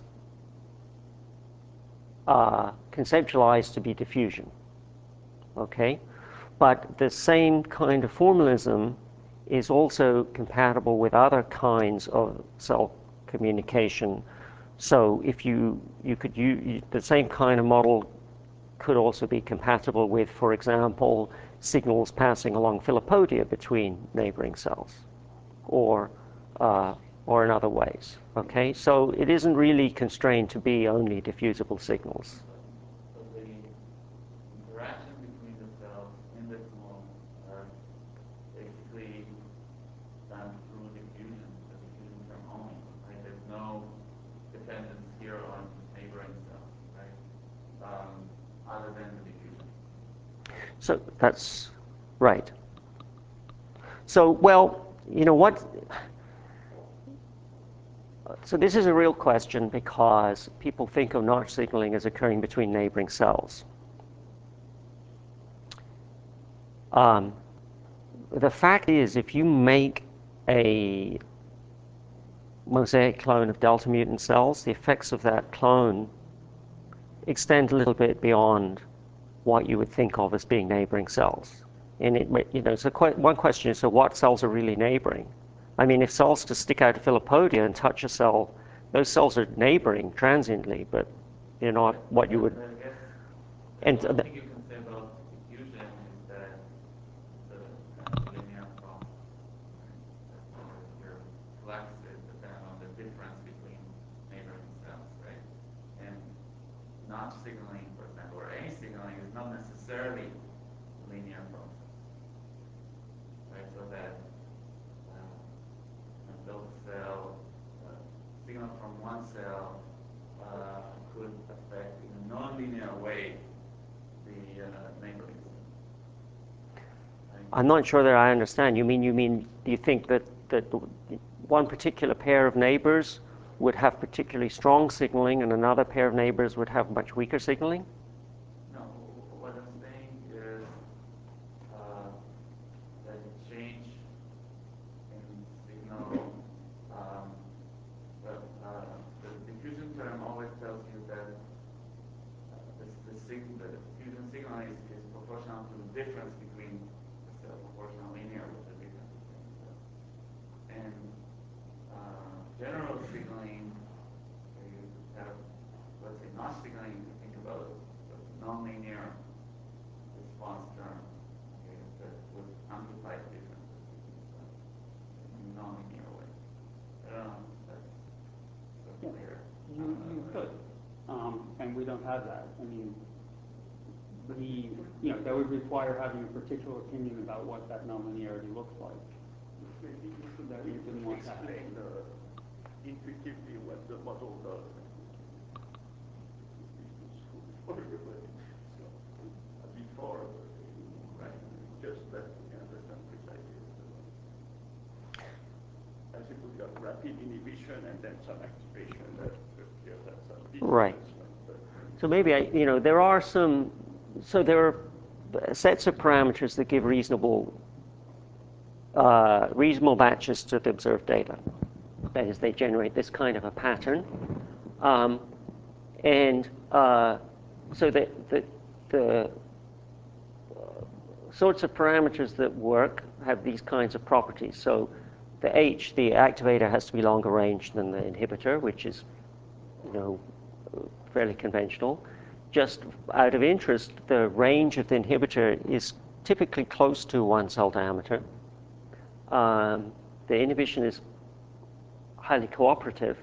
uh, conceptualized to be diffusion, okay? But the same kind of formalism is also compatible with other kinds of cell communication. So if you, you could use the same kind of model could also be compatible with, for example, signals passing along filopodia between neighboring cells, or uh, or in other ways. Okay, so it isn't really constrained to be only diffusible signals. So the interaction between the cells in this model are basically done through diffusion, the diffusion term only, right? There's no dependence here on neighboring cells, right? Um, other than the diffusion. So that's right. So, well, you know what? So this is a real question because people think of Notch signaling as occurring between neighboring cells. Um, the fact is, if you make a mosaic clone of delta mutant cells, the effects of that clone extend a little bit beyond what you would think of as being neighboring cells. And it, you know, so one question is, so what cells are really neighboring? I mean, if cells just stick out of filopodia and touch a cell, those cells are neighboring transiently, but they're not what you would. I guess And one uh, thing you can say about diffusion is that the kind of linear process, right? That your flux is dependent on the difference between neighboring cells, right? And Notch signaling, for example, or any signaling is not necessarily a linear process, right? So that uh, a delta cell uh, signal from one cell uh, could affect in a non-linear way the uh, neighboring cell. Right? I'm not sure that I understand. You mean you mean do you think that that one particular pair of neighbors would have particularly strong signaling and another pair of neighbors would have much weaker signaling? No, what I'm saying is uh, that a change in signal, um, well, uh, the diffusion term always tells you that uh, this, the, sig- the diffusion signal is, is proportional to the difference between the cell, proportional linear with the difference between the cells. And uh, general signaling, where you have, let's say, Notch signaling, you can think about the nonlinear response term, okay, that would amplify the differences between cells in a nonlinear way. I don't know if that's so Yeah, clear. You, you could, um, and we don't have that. I mean, the, you know, that would require having a particular opinion about what that nonlinearity looks like. Maybe you should That you didn't want that. explain uh, intuitively what the model does. For everybody. So, uh, before, uh, right, just that we can understand precisely. I suppose you have rapid inhibition and then some activation that appears at some distance. Right. So maybe I, you know, there are some, so there are sets of parameters that give reasonable, uh, reasonable matches to the observed data. That is, they generate this kind of a pattern. Um, and uh, so the, the, the sorts of parameters that work have these kinds of properties. So the H, the activator, has to be longer range than the inhibitor, which is, you know, fairly conventional. Just out of interest, the range of the inhibitor is typically close to one cell diameter. Um, the inhibition is highly cooperative.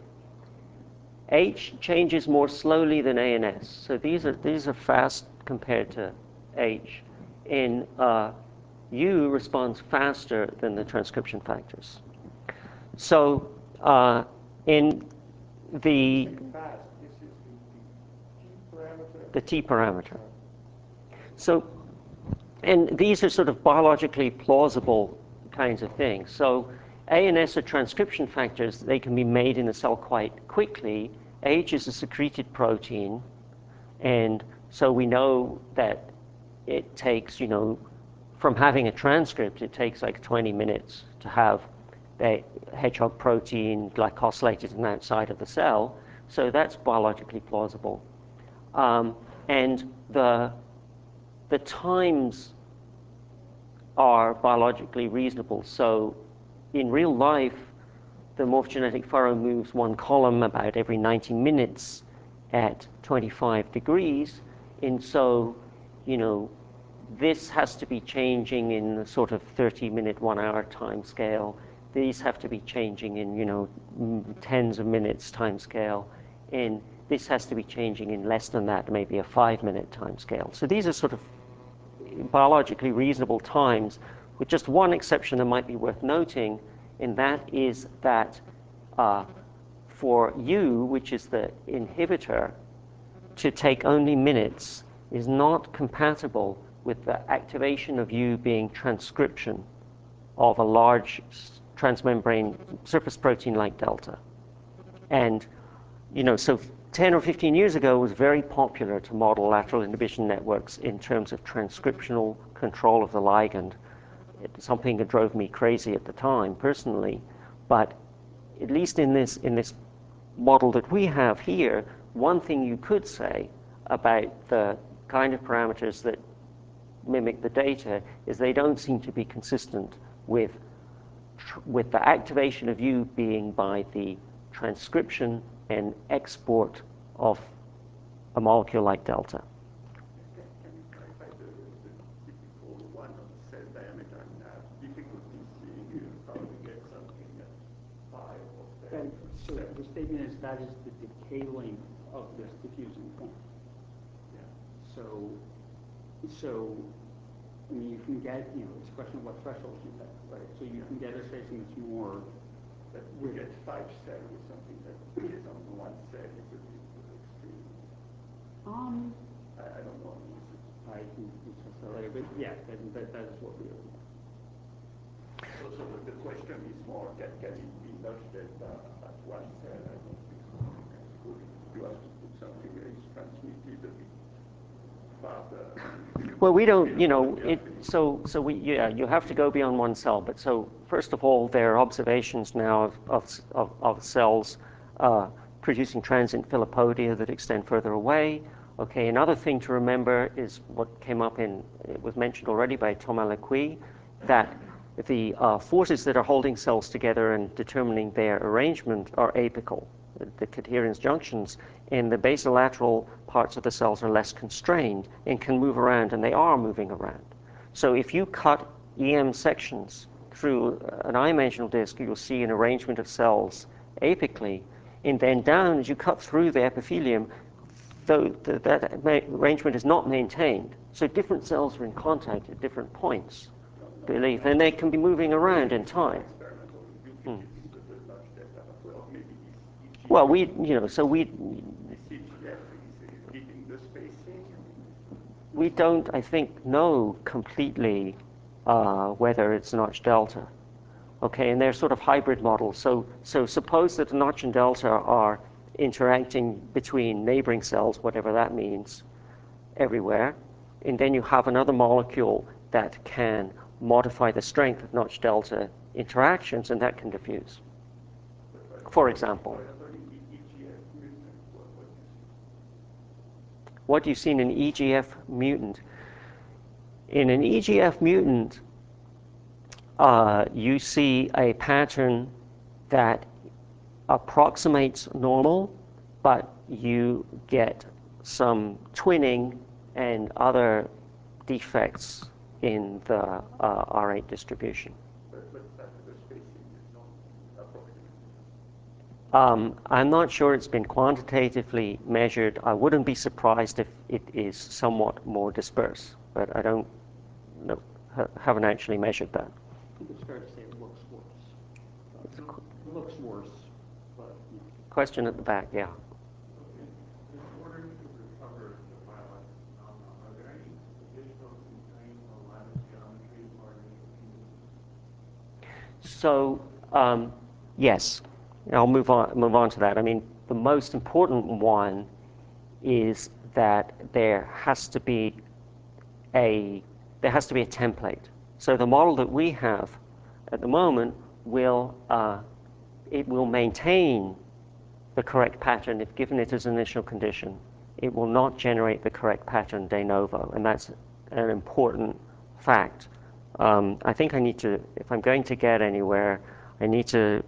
H changes more slowly than A and S, so these are these are fast compared to H. In uh, U responds faster than the transcription factors. So uh, in the Fast, this is the, the T parameter. the T parameter. So, and these are sort of biologically plausible kinds of things. So A and S are transcription factors. They can be made in the cell quite quickly. H is a secreted protein, and so we know that it takes, you know, from having a transcript, it takes like twenty minutes to have the hedgehog protein glycosylated and outside of the cell. So that's biologically plausible. Um, and the, the times are biologically reasonable. So in real life, the morphogenetic furrow moves one column about every ninety minutes at twenty-five degrees. And so, you know, this has to be changing in the sort of thirty minute, one hour time scale. These have to be changing in, you know, tens of minutes time scale. And this has to be changing in less than that, maybe a five minute time scale. So these are sort of biologically reasonable times, with just one exception that might be worth noting, and that is that uh, for U, which is the inhibitor, to take only minutes is not compatible with the activation of U being transcription of a large transmembrane surface protein like delta. And, you know, so ten or fifteen years ago, it was very popular to model lateral inhibition networks in terms of transcriptional control of the ligand. It's something that drove me crazy at the time, personally. But at least in this, in this model that we have here, one thing you could say about the kind of parameters that mimic the data is they don't seem to be consistent with, with the activation of U being by the transcription and export of a molecule like delta. Can, can you clarify the, the typical one of cell diameter and uh, difficulty seeing how to get something at five or ten? So the statement is that is the decay length of this diffusing point. Yeah. So, so I mean, you can get, you know, it's a question of what thresholds you set, right? So you can get a spacing that's more. But we get five cell with something that is on one cell is a bit extreme. Um, I, I don't know. I can discuss that later, but yeah, that, that, that is what we are. So, so the, the question is more, can, can it be notch delta at one cell? I don't think so. You, you have to put something that is transmitted a bit farther. Well, we don't, you know, it, so, so we, yeah, you have to go beyond one cell. But so, first of all, there are observations now of, of, of, of cells uh, producing transient filopodia that extend further away. Okay, another thing to remember is what came up in, it was mentioned already by Thomas Lequi, that the uh, forces that are holding cells together and determining their arrangement are apical, the, the cadherins junctions, and the basolateral parts of the cells are less constrained and can move around, and they are moving around. So if you cut E M sections through an I-dimensional disk, you'll see an arrangement of cells apically, and then down, as you cut through the epithelium, though the, that arrangement is not maintained. So different cells are in contact at different points, believe, and they can be moving around in time. Hmm. Well, we, you know, so we, we don't, I think, know completely uh, whether it's notch delta. Okay, and they're sort of hybrid models. So, so suppose that notch and delta are interacting between neighboring cells, whatever that means, everywhere, and then you have another molecule that can modify the strength of notch delta interactions, and that can diffuse. For example, what do you see in an E G F mutant? In an E G F mutant, uh, you see a pattern that approximates normal, but you get some twinning and other defects in the uh, R eight distribution. But, but that the spacing is not approximate. Um, I'm not sure it's been quantitatively measured. I wouldn't be surprised if it is somewhat more dispersed, but I don't know, ha- haven't actually measured that. I think it's fair to say it looks worse. Uh, It looks worse, but, you know. Question at the back, yeah. Okay. In order to recover the biological phenomenon, are there any additional constraints on lattice geometry or any So, um, yes, I'll move on, move on to that. I mean, the most important one is that there has to be a, there has to be a template. So the model that we have at the moment will, uh, it will maintain the correct pattern if given it as an initial condition. It will not generate the correct pattern de novo, and that's an important fact. Um, I think I need to, if I'm going to get anywhere, I need to,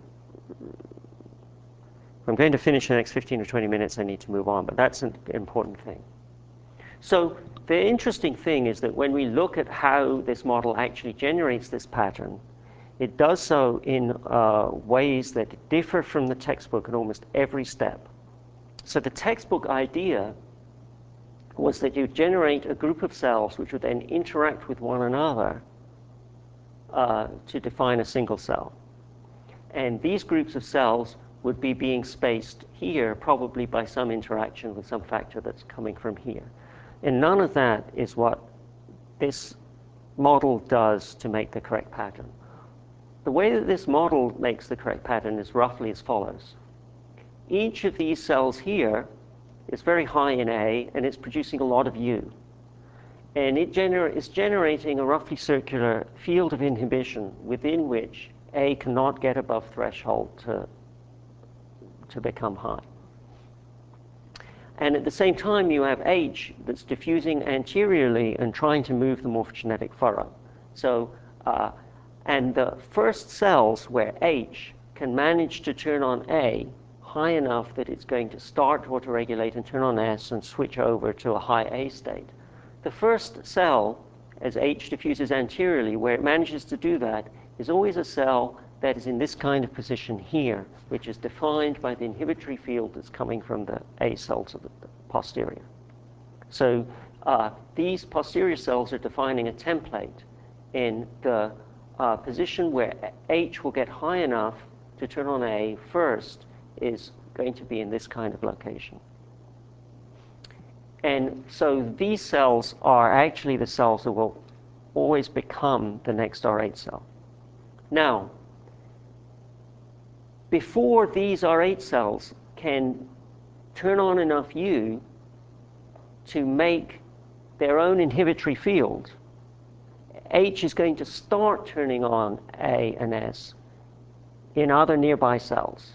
if I'm going to finish the next fifteen or twenty minutes, I need to move on, but that's an important thing. So the interesting thing is that when we look at how this model actually generates this pattern, it does so in uh, ways that differ from the textbook at almost every step. So the textbook idea was that you generate a group of cells which would then interact with one another uh, to define a single cell. And these groups of cells would be being spaced here, probably by some interaction with some factor that's coming from here. And none of that is what this model does to make the correct pattern. The way that this model makes the correct pattern is roughly as follows. Each of these cells here is very high in A, and it's producing a lot of U. And it gener- is generating a roughly circular field of inhibition within which A cannot get above threshold to, to become high. And at the same time, you have H that's diffusing anteriorly and trying to move the morphogenetic furrow. So, uh, and the first cells where H can manage to turn on A high enough that it's going to start to autoregulate and turn on S and switch over to a high A state. The first cell, as H diffuses anteriorly, where it manages to do that, is always a cell that is in this kind of position here, which is defined by the inhibitory field that's coming from the A cells of the posterior. So uh, these posterior cells are defining a template in the uh, position where H will get high enough to turn on A first is going to be in this kind of location. And so these cells are actually the cells that will always become the next R eight cell. Now, before these R eight cells can turn on enough U to make their own inhibitory field, H is going to start turning on A and S in other nearby cells,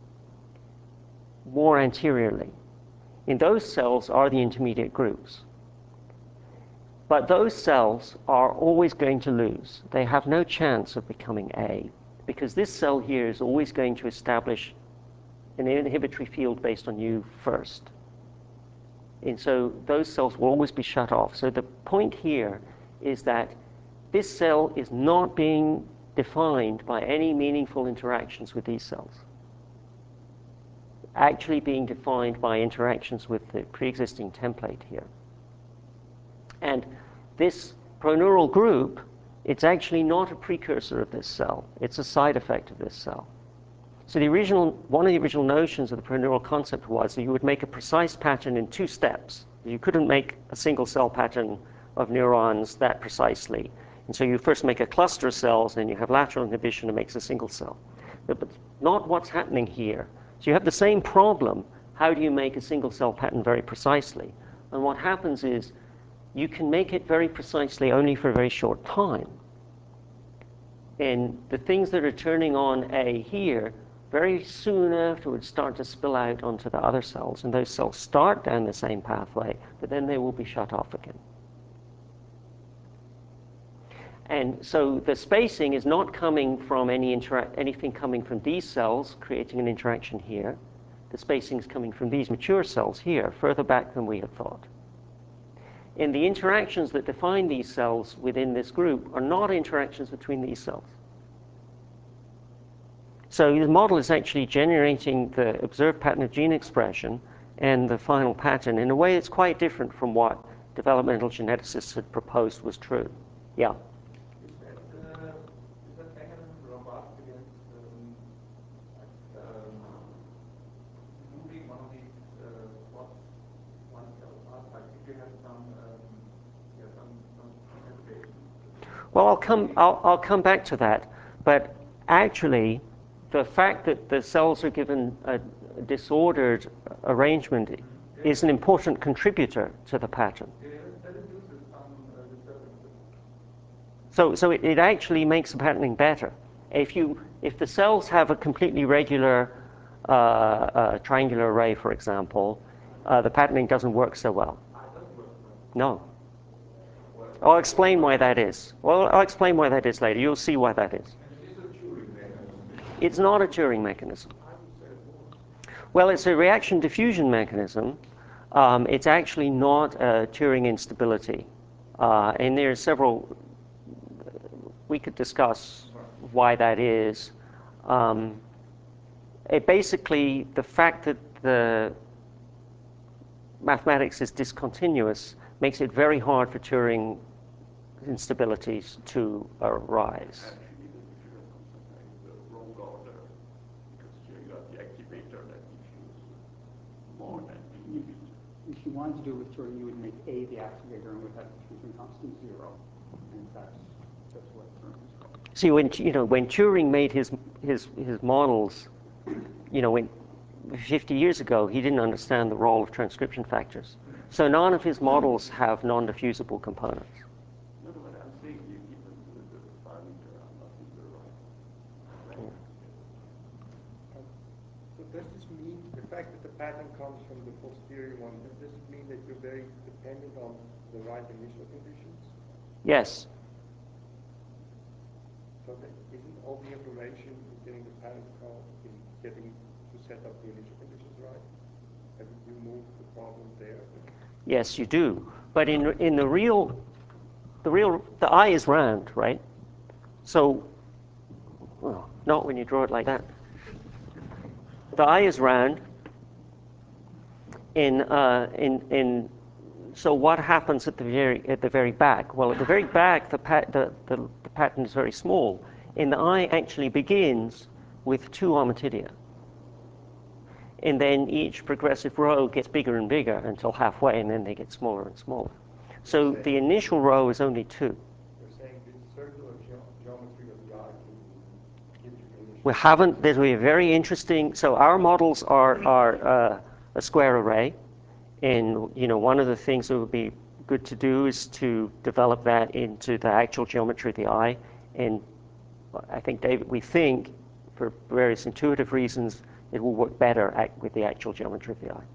more anteriorly. In those cells are the intermediate groups. But those cells are always going to lose. They have no chance of becoming A, because this cell here is always going to establish an inhibitory field based on U first. And so those cells will always be shut off. So the point here is that this cell is not being defined by any meaningful interactions with these cells. Actually being defined by interactions with the pre-existing template here. And this proneural group, it's actually not a precursor of this cell. It's a side effect of this cell. So the original, one of the original notions of the proneural concept was that you would make a precise pattern in two steps. You couldn't make a single cell pattern of neurons that precisely. And so you first make a cluster of cells, then you have lateral inhibition that makes a single cell. But, but not what's happening here. So you have the same problem. How do you make a single cell pattern very precisely? And what happens is you can make it very precisely only for a very short time. And the things that are turning on A here, very soon afterwards start to spill out onto the other cells. And those cells start down the same pathway, but then they will be shut off again. And so the spacing is not coming from any intera- anything coming from these cells, creating an interaction here. the spacing is coming from these mature cells here, further back than we had thought. And the interactions that define these cells within this group are not interactions between these cells. So the model is actually generating the observed pattern of gene expression and the final pattern in a way that's quite different from what developmental geneticists had proposed was true. Yeah? Is that, uh, is that mechanism robust against um, like, um, moving one of these uh, spots one cell apart? Like if you have some, um, yeah, some, some mutation. Well, I'll come, I'll, I'll come back to that. But actually, the fact that the cells are given a disordered arrangement is an important contributor to the pattern. Yeah, that induces some uh, disturbances. So, so it, it actually makes the patterning better. If you, if the cells have a completely regular uh, uh, triangular array, for example, uh, the patterning doesn't work so well. No. I'll explain why that is. Well, I'll explain why that is later. You'll see why that is. It's not a Turing mechanism. Well, it's a reaction diffusion mechanism. Um, it's actually not a Turing instability. Uh, and there are several, we could discuss why that is. Um, it basically, the fact that the mathematics is discontinuous makes it very hard for Turing instabilities to arise. Actually, the diffusion concept is the wrong order, because here you have the activator that diffuses more than the inhibitor. If you wanted to do it with Turing, you would make A the activator and would have diffusion constant zero. And that's, that's what Turing is called. See, when, you know, when Turing made his, his, his models, you know, when, fifty years ago, he didn't understand the role of transcription factors. So none of his models have non-diffusible components. No, no, but I'm saying you even the, the parameter are not in the right range. So does this mean the fact that the pattern comes from the posterior one, does this mean that you're very dependent on the right initial conditions? Yes. So that isn't all the information in getting the pattern called in getting to set up the initial conditions right? Have you moved the problem there? Yes, you do. But in, in the real, the real, the eye is round, right? So, well, not when you draw it like that. The eye is round. In, uh, in, in, so what happens at the very, at the very back? Well, at the very back, the, pat, the, the, the pattern is very small. And the eye actually begins with two ommatidia. And then each progressive row gets bigger and bigger until halfway, and then they get smaller and smaller. So the initial row is only two. You're saying the circular ge- geometry of the eye can give you the initial. We haven't, there's a very interesting, so our models are, are uh, a square array. And, you know, one of the things that would be good to do is to develop that into the actual geometry of the eye. And I think, David, we think, for various intuitive reasons, it will work better at, with the actual geometry of the eye.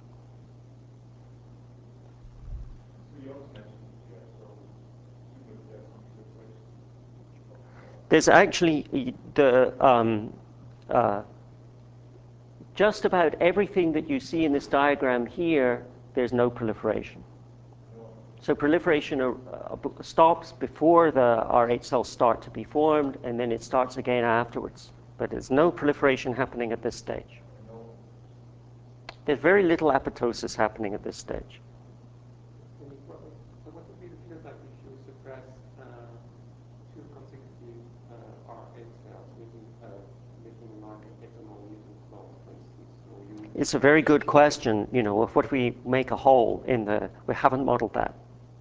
There's actually the um, uh, just about everything that you see in this diagram here, there's no proliferation. So proliferation uh, stops before the R H cells start to be formed, and then it starts again afterwards. But there's no proliferation happening at this stage. There's very little apoptosis happening at this stage. So what would be the phenotype if you suppress uh, two consecutive uh, R H cells, making, uh, making like an ethanol mutant clone, for instance? So you It's a very good question. You know, if what if we make a hole in the, we haven't modeled that.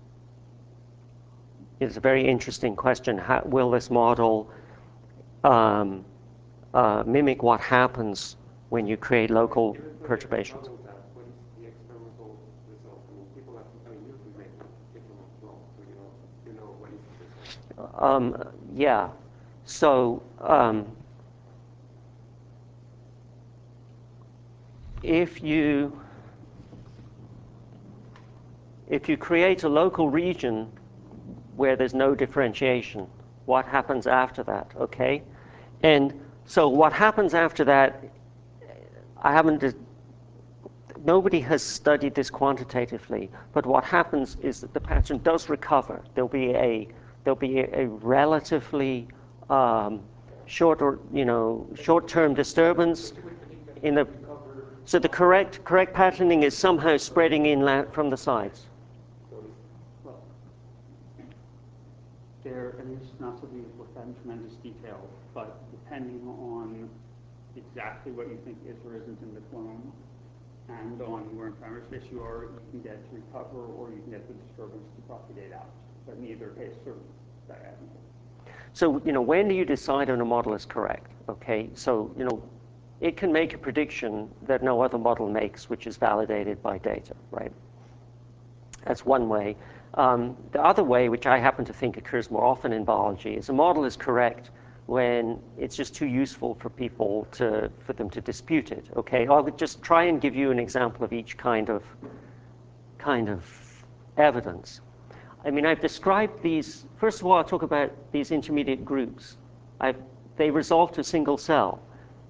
It's a very interesting question. How, will this model um, uh, mimic what happens when you create local perturbations? What is the experimental result? I mean, people have, I mean, usually make ethanol clones, so you know, you know what is the result. Um, yeah. So um, if you if you create a local region where there's no differentiation, what happens after that? Okay, and so what happens after that? I haven't nobody has studied this quantitatively, but what happens is that the pattern does recover. There'll be a there'll be a, a relatively um, short or you know short-term disturbance in the. So the correct correct patterning is somehow spreading in from the sides. Well, there, and this is not something without tremendous detail, but depending on exactly what you think is or isn't in the clone, and on where in parameter space you are, you can get to recover or you can get the disturbance to propagate out. But in either case, sort of diagonal. So, you know, when do you decide on a model is correct? Okay, so, you know, it can make a prediction that no other model makes, which is validated by data, right? That's one way. Um, the other way, which I happen to think occurs more often in biology, is a model is correct when it's just too useful for people to, for them to dispute it, okay? I'll just try and give you an example of each kind of, kind of evidence. I mean, I've described these, first of all, I'll talk about these intermediate groups. I've, they resolve to a single cell.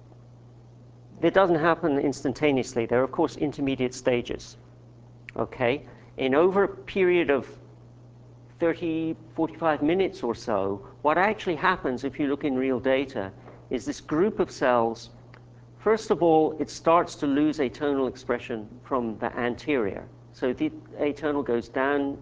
It doesn't happen instantaneously. There are, of course, intermediate stages, okay? And over a period of thirty, forty-five minutes or so, what actually happens if you look in real data is this group of cells, first of all, it starts to lose atonal expression from the anterior. So the atonal goes down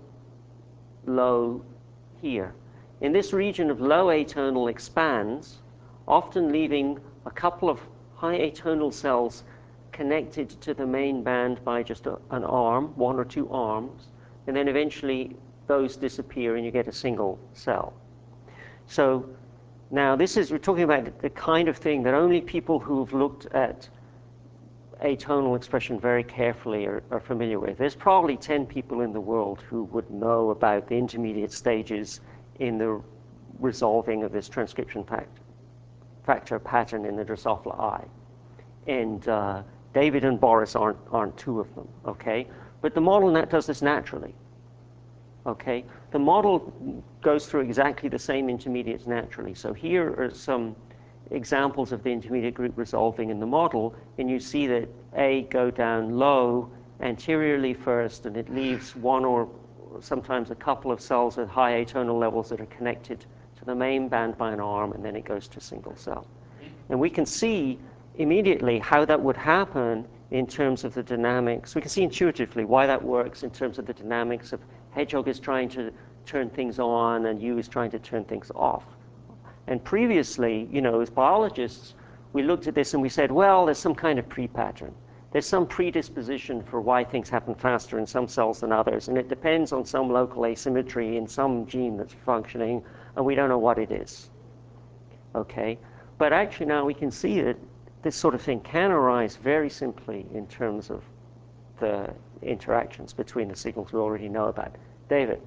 low here. In this region of low atonal expands, often leaving a couple of high atonal cells connected to the main band by just a, an arm, one or two arms, and then eventually those disappear and you get a single cell. So now this is, we're talking about the kind of thing that only people who've looked at atonal expression very carefully are, are familiar with. There's probably ten people in the world who would know about the intermediate stages in the resolving of this transcription factor, factor pattern in the Drosophila eye. And uh, David and Boris aren't, aren't two of them, okay? But the model net does this naturally, okay? The model goes through exactly the same intermediates naturally. So here are some examples of the intermediate group resolving in the model, and you see that A go down low anteriorly first, and it leaves one or sometimes a couple of cells at high atonal levels that are connected to the main band by an arm, and then it goes to single cell. And we can see immediately how that would happen in terms of the dynamics. We can see intuitively why that works in terms of the dynamics of Hedgehog is trying to turn things on and you is trying to turn things off. And previously, you know, as biologists, we looked at this and we said, well, there's some kind of pre-pattern. There's some predisposition for why things happen faster in some cells than others, and it depends on some local asymmetry in some gene that's functioning, and we don't know what it is, okay? But actually now we can see that this sort of thing can arise very simply in terms of the interactions between the signals we already know about. David?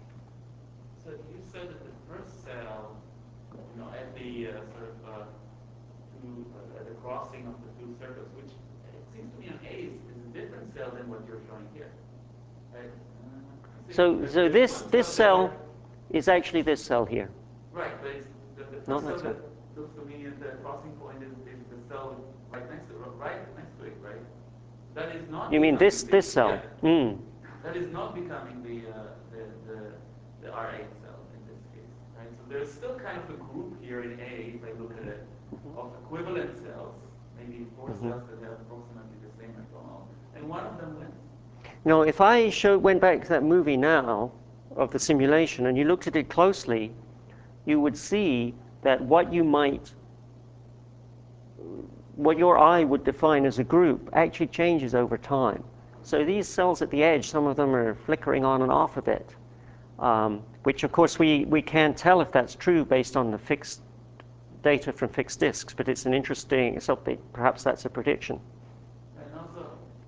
So you said that the first cell, you know, at the uh, sort of uh, two, uh, at the crossing of the two circles, which it seems to me on A is, is a different cell than what you're showing here, right? Uh, So, so this this cell is actually this cell here. Right, but it's the, the first Not cell that cell. that looks to me at the crossing point is, is the cell right next to it, right next to it, right? That is not. You mean this the, this cell? Yeah, Mm. that is not becoming the, uh, the the the R eight cell in this case, right? So there's still kind of a group here in A, if I look at it, Mm-hmm. of equivalent cells, maybe four Mm-hmm. cells that have approximately the same atonal, and one of them wins. Now, if I show, went back to that movie now of the simulation and you looked at it closely, you would see that what you might, what your eye would define as a group actually changes over time. So these cells at the edge, some of them are flickering on and off a bit, um, which of course we, we can't tell if that's true based on the fixed data from fixed disks, but it's an interesting, so perhaps that's a prediction. And also,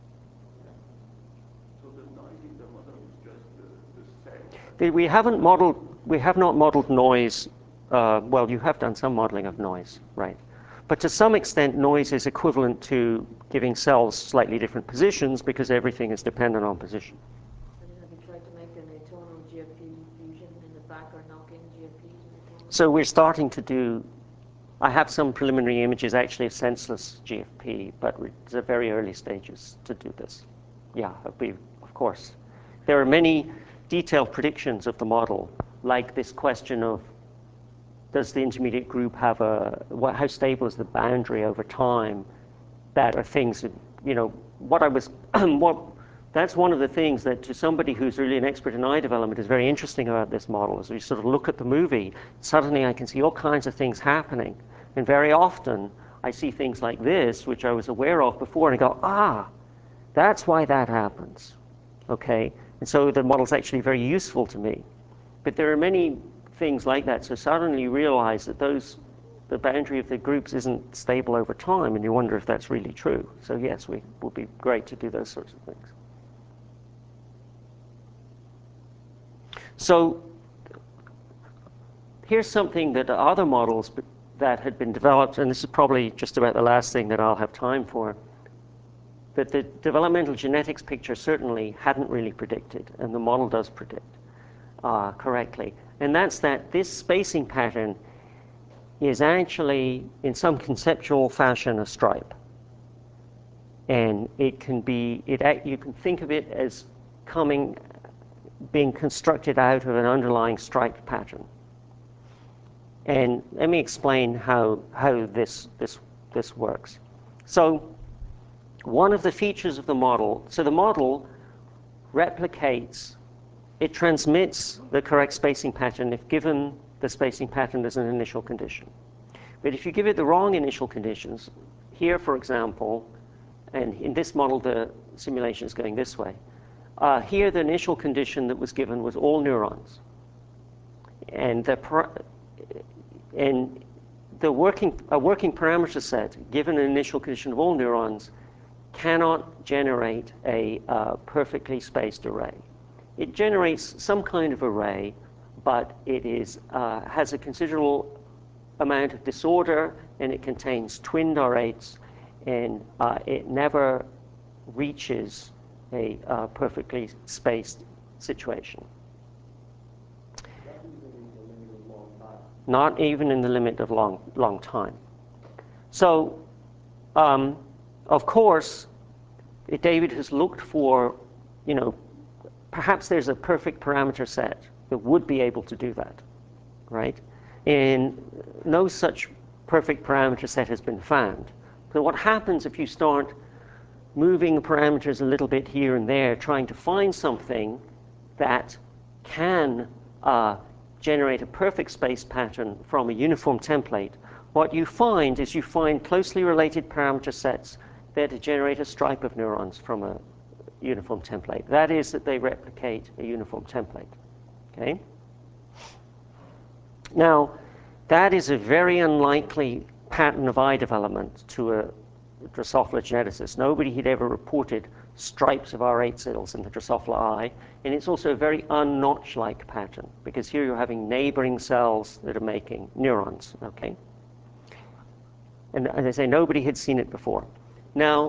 So the noise in the model is just the, the cell. The- We haven't modeled, we have not modeled noise. Uh, well, you have done some modeling of noise, right? But to some extent, noise is equivalent to giving cells slightly different positions because everything is dependent on position. And then have you tried to make an atonal G F P fusion in the back or knock in G F P to the atonal? So we're starting to do I have some preliminary images actually of senseless G F P, but it's at very early stages to do this. Yeah, we, of course. There are many detailed predictions of the model, like this question of, does the intermediate group have a, what, how stable is the boundary over time? That are things that, you know, what I was, what, that's one of the things that to somebody who's really an expert in eye development is very interesting about this model. As we sort of look at the movie, suddenly I can see all kinds of things happening. And very often I see things like this, which I was aware of before, and I go, ah, that's why that happens. Okay? And so the model's actually very useful to me. But there are many things like that. So suddenly you realize that those, the boundary of the groups isn't stable over time, and you wonder if that's really true. So yes, we would be great to do those sorts of things. So here's something that other models that had been developed, and this is probably just about the last thing that I'll have time for, that the developmental genetics picture certainly hadn't really predicted, and the model does predict uh, correctly. And that's that this spacing pattern is actually, in some conceptual fashion, a stripe. And it can be, it, you can think of it as coming, being constructed out of an underlying striped pattern. And let me explain how, how this, this, this works. So one of the features of the model, so the model replicates, it transmits the correct spacing pattern if given the spacing pattern as an initial condition. But if you give it the wrong initial conditions, here, for example, and in this model, the simulation is going this way. Uh, here, the initial condition that was given was all neurons. And the, and the working, a working parameter set, given an initial condition of all neurons, cannot generate a uh, perfectly spaced array. It generates some kind of array, but it is, uh, has a considerable amount of disorder, and it contains twinned R eights, and uh, it never reaches a uh, perfectly spaced situation. Not even in the limit of long, long time. So, um, of course, David has looked for, you know, perhaps there's a perfect parameter set that would be able to do that, right? And no such perfect parameter set has been found. So what happens if you start moving parameters a little bit here and there, trying to find something that can uh, generate a perfect space pattern from a uniform template? What you find is you find closely related parameter sets that generate a stripe of neurons from a uniform template. That is that they replicate a uniform template. Okay? Now, that is a very unlikely pattern of eye development to a Drosophila geneticist. Nobody had ever reported stripes of R eight cells in the Drosophila eye, and it's also a very un-notch-like pattern, because here you're having neighboring cells that are making neurons, okay? And as I say, nobody had seen it before. Now,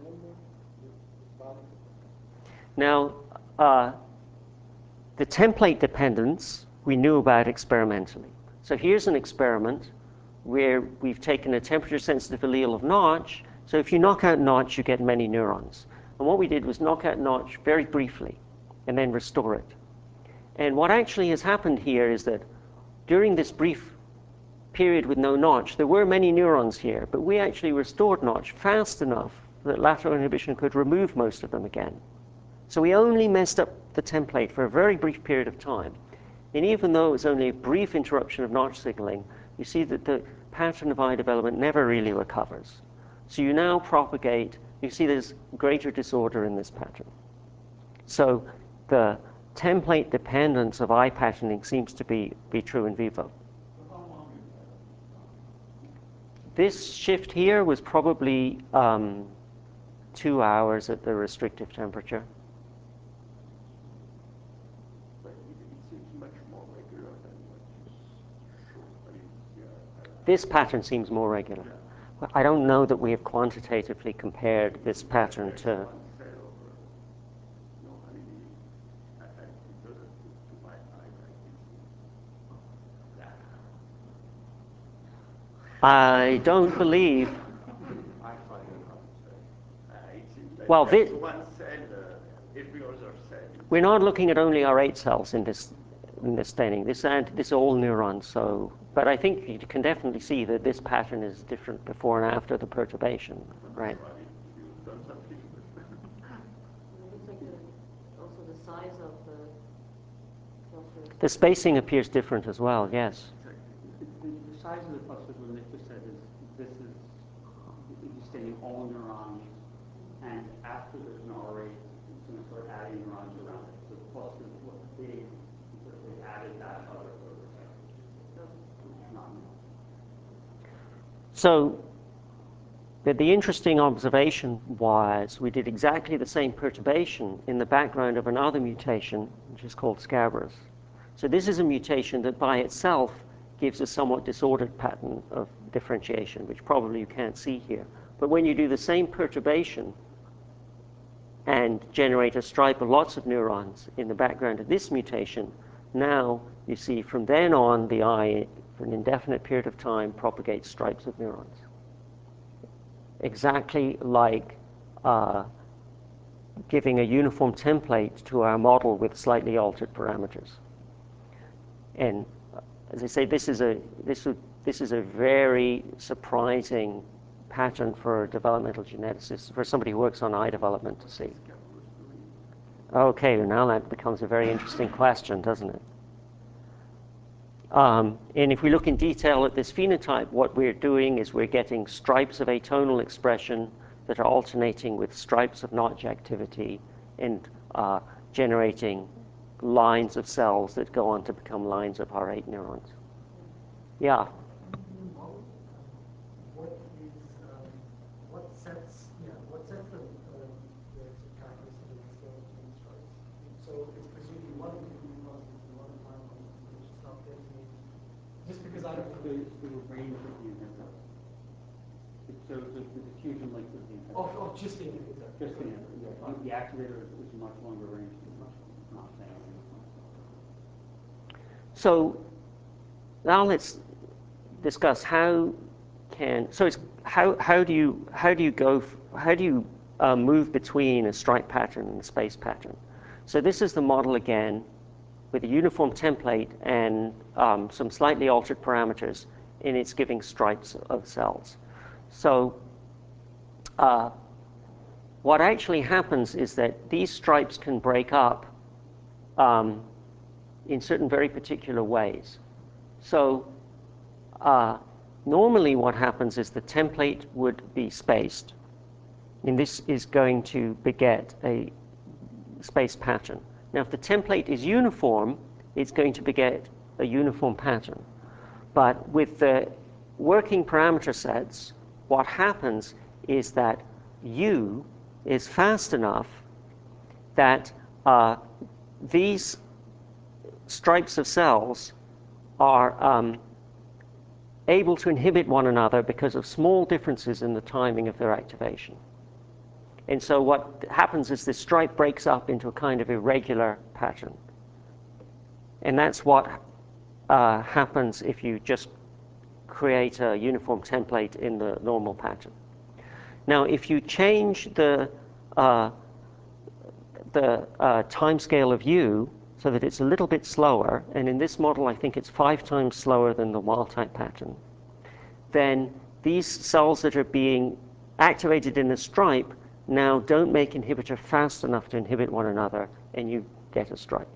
now uh, the template dependence we knew about experimentally. So here's an experiment where we've taken a temperature-sensitive allele of Notch. So if you knock out Notch, you get many neurons. And what we did was knock out Notch very briefly and then restore it. And what actually has happened here is that during this brief period with no Notch, there were many neurons here, but we actually restored Notch fast enough that lateral inhibition could remove most of them again. So we only messed up the template for a very brief period of time. And even though it was only a brief interruption of Notch signaling, you see that the pattern of eye development never really recovers. So you now propagate, you see there's greater disorder in this pattern. So the template dependence of eye patterning seems to be, be true in vivo. This shift here was probably um, two hours at the restrictive temperature. This pattern seems more regular. I don't know that we have quantitatively compared this pattern to... I don't believe. I find it hard to say. Uh, it seems like Well, just thi- one cell, uh, every other cell. We're not looking at only R eight cells in this in this staining. This and this are all neurons. So, but I think you can definitely see that this pattern is different before and after the perturbation, right? You've done something. It looks like the, also the size of the clusters. The spacing appears different as well. Yes. The, the size of the clusters, what Nick just said, is this is he's staining all neurons, and after there's an R eight, it's going to start adding neurons around it. So the clusters look big because they added that other phototype, which is not new. So, the, the interesting observation was we did exactly the same perturbation in the background of another mutation, which is called scabrous. So this is a mutation that by itself gives a somewhat disordered pattern of differentiation, which probably you can't see here. But when you do the same perturbation and generate a stripe of lots of neurons in the background of this mutation, now you see from then on the eye, for an indefinite period of time, propagates stripes of neurons. Exactly like uh, giving a uniform template to our model with slightly altered parameters. And uh, as I say, this is a this would, this is a very surprising pattern for a developmental geneticist, for somebody who works on eye development to see. Okay, well now that becomes a very interesting question, doesn't it? Um, and if we look in detail at this phenotype, what we're doing is we're getting stripes of atonal expression that are alternating with stripes of notch activity and uh, generating lines of cells that go on to become lines of R eight neurons. Yeah? What is, um, what sets, yeah, what sets the, uh, the characteristic of the scale between the stripes? So it's presumably one of the green constants and one of the time constants, which is not getting me. Just because I don't It's the, it's the range of the inhibitor. It shows the, the diffusion length of the inhibitor. Oh, oh, just the inhibitor. Just the inhibitor, yeah. The, the activator is, is much longer range. Not saying anything. So now let's discuss how can, so it's how, how do you, how do you go, how do you uh, move between a stripe pattern and a space pattern? So this is the model again with a uniform template and um, some slightly altered parameters, and it's giving stripes of cells. So uh, what actually happens is that these stripes can break up um, in certain very particular ways. So uh, normally what happens is the template would be spaced, and this is going to beget a space pattern. Now if the template is uniform, it's going to beget a uniform pattern. But with the working parameter sets, what happens is that U is fast enough that uh, these stripes of cells are um, able to inhibit one another because of small differences in the timing of their activation. And so what happens is this stripe breaks up into a kind of irregular pattern. And that's what uh, happens if you just create a uniform template in the normal pattern. Now, if you change the, uh, the uh, time scale of U so that it's a little bit slower, and in this model I think it's five times slower than the wild-type pattern, then these cells that are being activated in a stripe now don't make inhibitor fast enough to inhibit one another, and you get a stripe.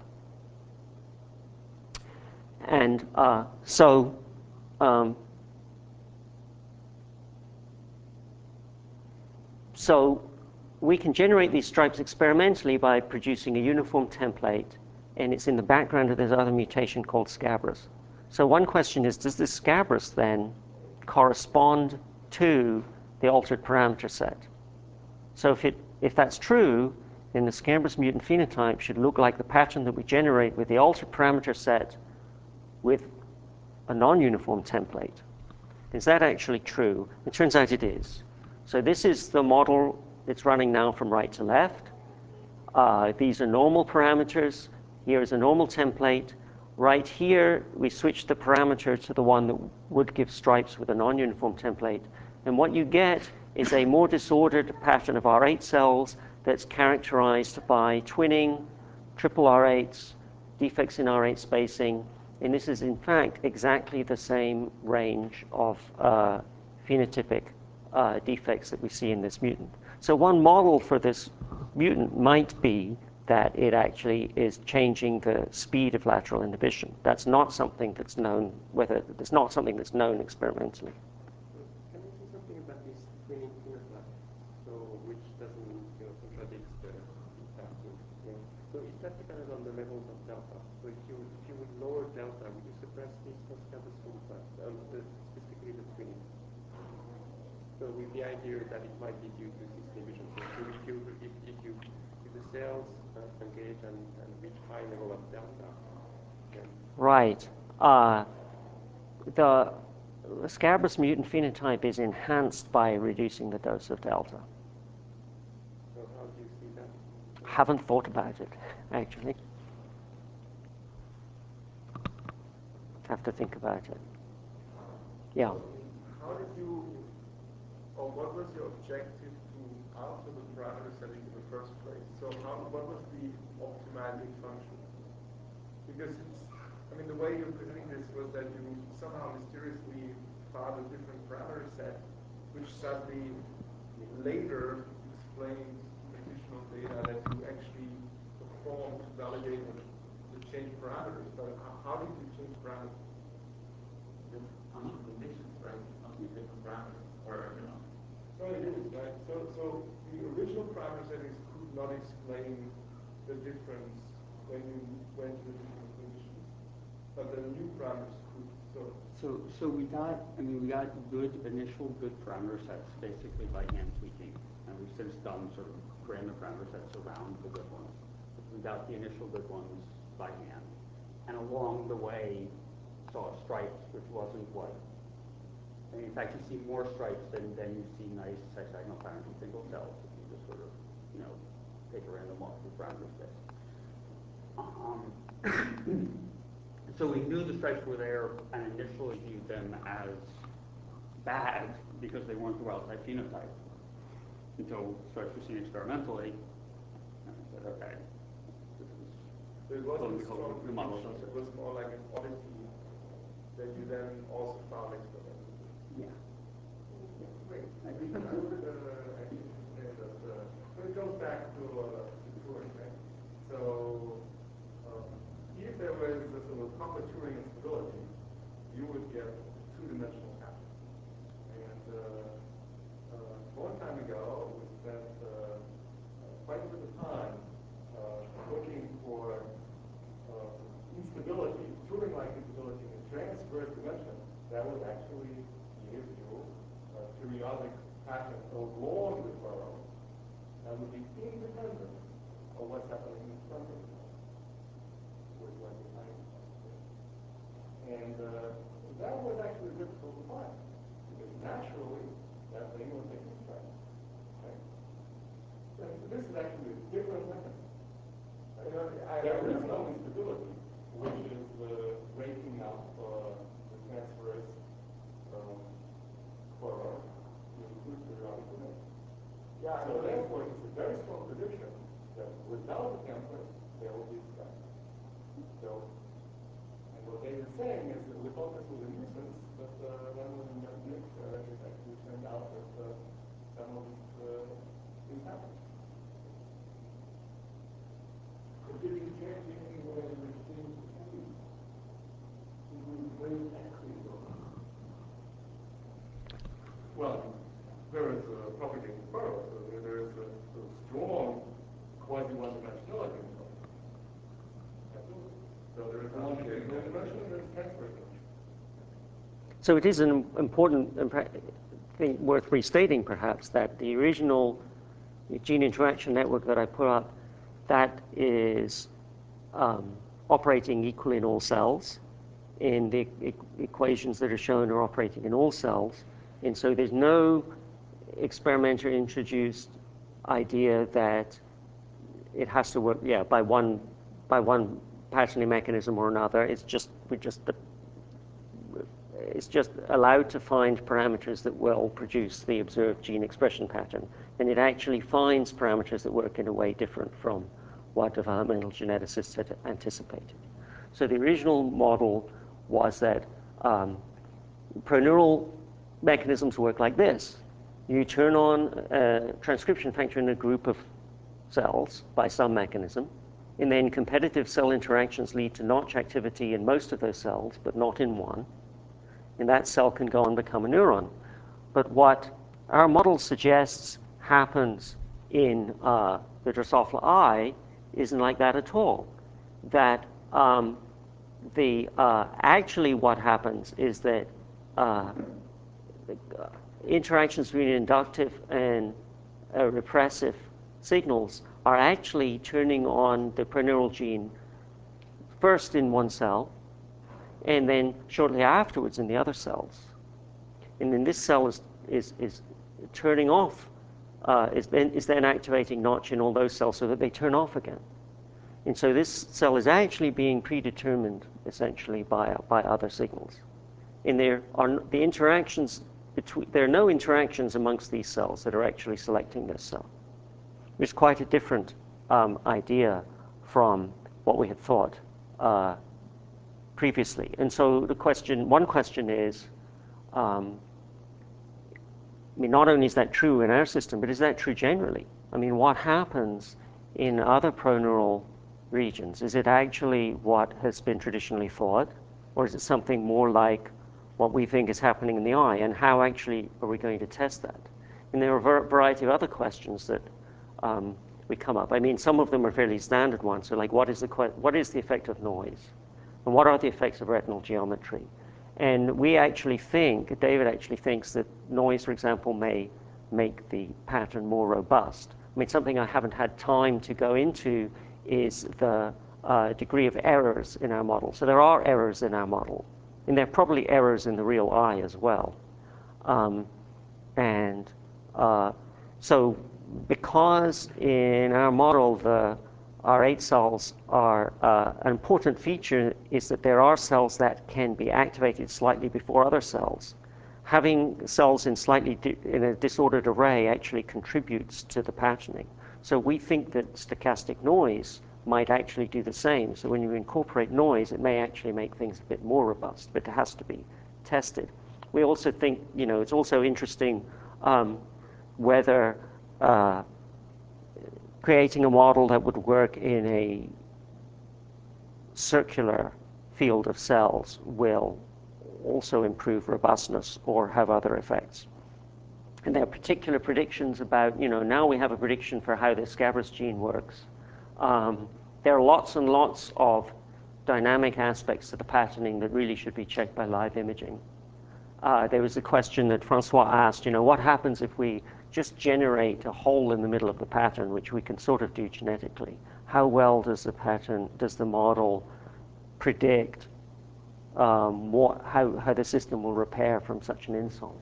And uh, so um, so we can generate these stripes experimentally by producing a uniform template, and it's in the background of this other mutation called scabrous. So one question is, does this scabrous then correspond to the altered parameter set? So if, it, if that's true, then the scabrous mutant phenotype should look like the pattern that we generate with the altered parameter set with a non-uniform template. Is that actually true? It turns out it is. So this is the model that's running now from right to left. Uh, these are normal parameters. Here is a normal template. Right here, we switch the parameter to the one that would give stripes with a non-uniform template. And what you get is a more disordered pattern of R eight cells that's characterized by twinning, triple R eights, defects in R eight spacing. And this is, in fact, exactly the same range of uh, phenotypic uh, defects that we see in this mutant. So one model for this mutant might be that it actually is changing the speed of lateral inhibition. That's not something that's known, whether it's not something that's known experimentally. Can you say something about this twinning phenotype? So, which doesn't, you know, contradicts the pattern. Yeah. So is that dependent on the levels of delta? So if you if you would lower delta, would you suppress this Scabus phenotype, um, the, specifically the twinning? So with the idea that it might be due to cis inhibition. So if you if, if you if the cells uh, engage and, and reach high level of delta, then Right. Uh, the Scabus mutant phenotype is enhanced by reducing the dose of delta. so how do you see that? Haven't thought about it, actually. Have to think about it. Yeah. How did you, or what was your objective to alter the parameter setting in the first place? So how, what was the optimizing function? Because it's, I mean, the way you're presenting this was that you somehow mysteriously found a different parameter set, which suddenly later explained additional data that you actually performed to validate the, the changed parameters. But how, how did you change parameters? On conditions, right? On the different parameters, or you know. So it is, right? So, so the original parameter settings could not explain the difference when you went to the different conditions, but the new parameters could. So, So, so we got, I mean, we got good initial good parameter sets basically by hand tweaking, and we've since done sort of random parameter sets around the good ones. We got the initial good ones by hand, and along the way saw stripes, which wasn't what. And in fact, you see more stripes than, than you see nice hexagonal patterns in single cells if you just sort of, you know, take a random walk through parameter space. Um, so we knew the stripes were there and initially viewed them as bad because they weren't the wild-type phenotype. Until stripes were seen experimentally, and I said, okay, this is so it wasn't a Well, strong the model prediction, does it. it was more like an oddity that you then also found experimentally. yeah. Wait, I think I would uh, actually say that, uh, so it goes back to uh, to Turing, right? So, um, if there was a sort of proper Turing instability, you would get two-dimensional pattern. And uh, uh, a long time ago, we spent uh, quite a bit of time uh, looking for uh, instability, Turing-like instability in the transverse dimension that would actually give you a periodic pattern along the furrow that would be independent of what's happening in front of it, with what behind it. And uh, that was actually difficult to find, because naturally that thing was making stripes. Right? So this is actually a different mechanism. You know, I, there is no instability, which is uh, breaking up uh, the transverse um, furrow into periodic dimension. Yeah, so therefore, it's a very strong prediction that without the template, there will be stripes. So, and what they were saying is that we thought this was a nuisance, but uh, then when we got mixed, uh, it actually turned out that uh, some of these uh, things happen. Did you change in any way the things very active? Well, there is a propagating furrow, so there, there is a, a strong quasi-one-dimensionality in it. Absolutely. So there is one dimension and there is transverse dimension. So it is an important thing worth restating, perhaps, that the original gene interaction network that I put up, that is um, operating equally in all cells. In the e equations that are shown are operating in all cells. And so there's no experimentally introduced idea that it has to work, yeah, by one, by one patterning mechanism or another. It's just we just it's just allowed to find parameters that will produce the observed gene expression pattern, and it actually finds parameters that work in a way different from what developmental geneticists had anticipated. So the original model was that um, proneural mechanisms work like this. You turn on a transcription factor in a group of cells by some mechanism, and then competitive cell interactions lead to notch activity in most of those cells, but not in one. And that cell can go and become a neuron. But what our model suggests happens in uh, the Drosophila eye isn't like that at all. That um, the uh, actually what happens is that uh, interactions between inductive and uh, repressive signals are actually turning on the proneural gene first in one cell, and then shortly afterwards in the other cells. And then this cell is, is, is turning off, uh, is, then, is then activating notch in all those cells so that they turn off again. And so this cell is actually being predetermined essentially by, by other signals. And there are the interactions between, there are no interactions amongst these cells that are actually selecting this cell. It's quite a different um, idea from what we had thought uh, previously. And so the question, one question is, um, I mean, not only is that true in our system, but is that true generally? I mean, what happens in other proneural regions? Is it actually what has been traditionally thought, or is it something more like what we think is happening in the eye? And how actually are we going to test that? And there are a variety of other questions that um, we come up. I mean, some of them are fairly standard ones. So like, what is the, what is the effect of noise? And what are the effects of retinal geometry? And we actually think, David actually thinks that noise, for example, may make the pattern more robust. I mean, something I haven't had time to go into is the uh, degree of errors in our model. So there are errors in our model, and there are probably errors in the real eye as well. Um, and uh, so because in our model, the R eight cells are uh, an important feature is that there are cells that can be activated slightly before other cells. Having cells in slightly di in a disordered array actually contributes to the patterning. So we think that stochastic noise might actually do the same. So when you incorporate noise, it may actually make things a bit more robust, but it has to be tested. We also think, you know, it's also interesting um, whether uh, creating a model that would work in a circular field of cells will also improve robustness or have other effects. And there are particular predictions about, you know, now we have a prediction for how the scabrous gene works. Um, there are lots and lots of dynamic aspects to the patterning that really should be checked by live imaging. Uh, there was a question that Francois asked, you know, what happens if we just generate a hole in the middle of the pattern, which we can sort of do genetically? How well does the pattern, does the model predict um, what, how, how the system will repair from such an insult?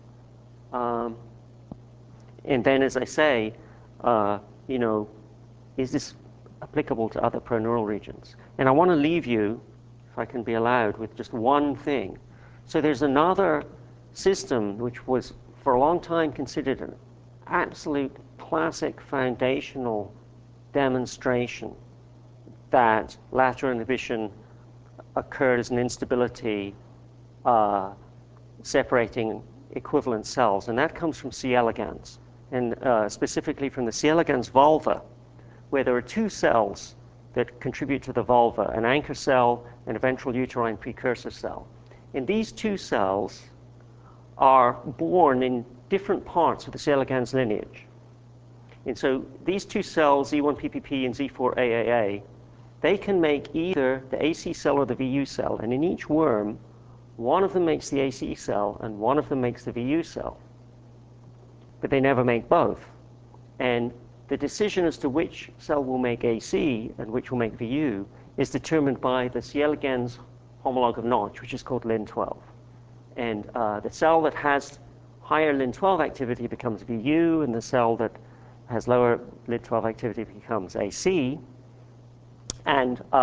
Um, and then, as I say, uh, you know, is this applicable to other proneural regions? And I want to leave you, if I can be allowed, with just one thing. So there's another system which was for a long time considered an absolute classic foundational demonstration that lateral inhibition occurred as an instability uh, separating equivalent cells, and that comes from C. elegans, and uh, specifically from the C. elegans vulva, where there are two cells that contribute to the vulva, an anchor cell and a ventral uterine precursor cell. And these two cells are born in different parts of the C. elegans lineage. And so these two cells, Z one P P P and Z four A A A, they can make either the A C cell or the V U cell. And in each worm, one of them makes the A C cell and one of them makes the V U cell. But they never make both. And the decision as to which cell will make A C and which will make V U is determined by the C. elegans homologue of Notch, which is called L I N twelve. And uh, the cell that has higher L I N twelve activity becomes V U, and the cell that has lower L I N twelve activity becomes A C. And uh,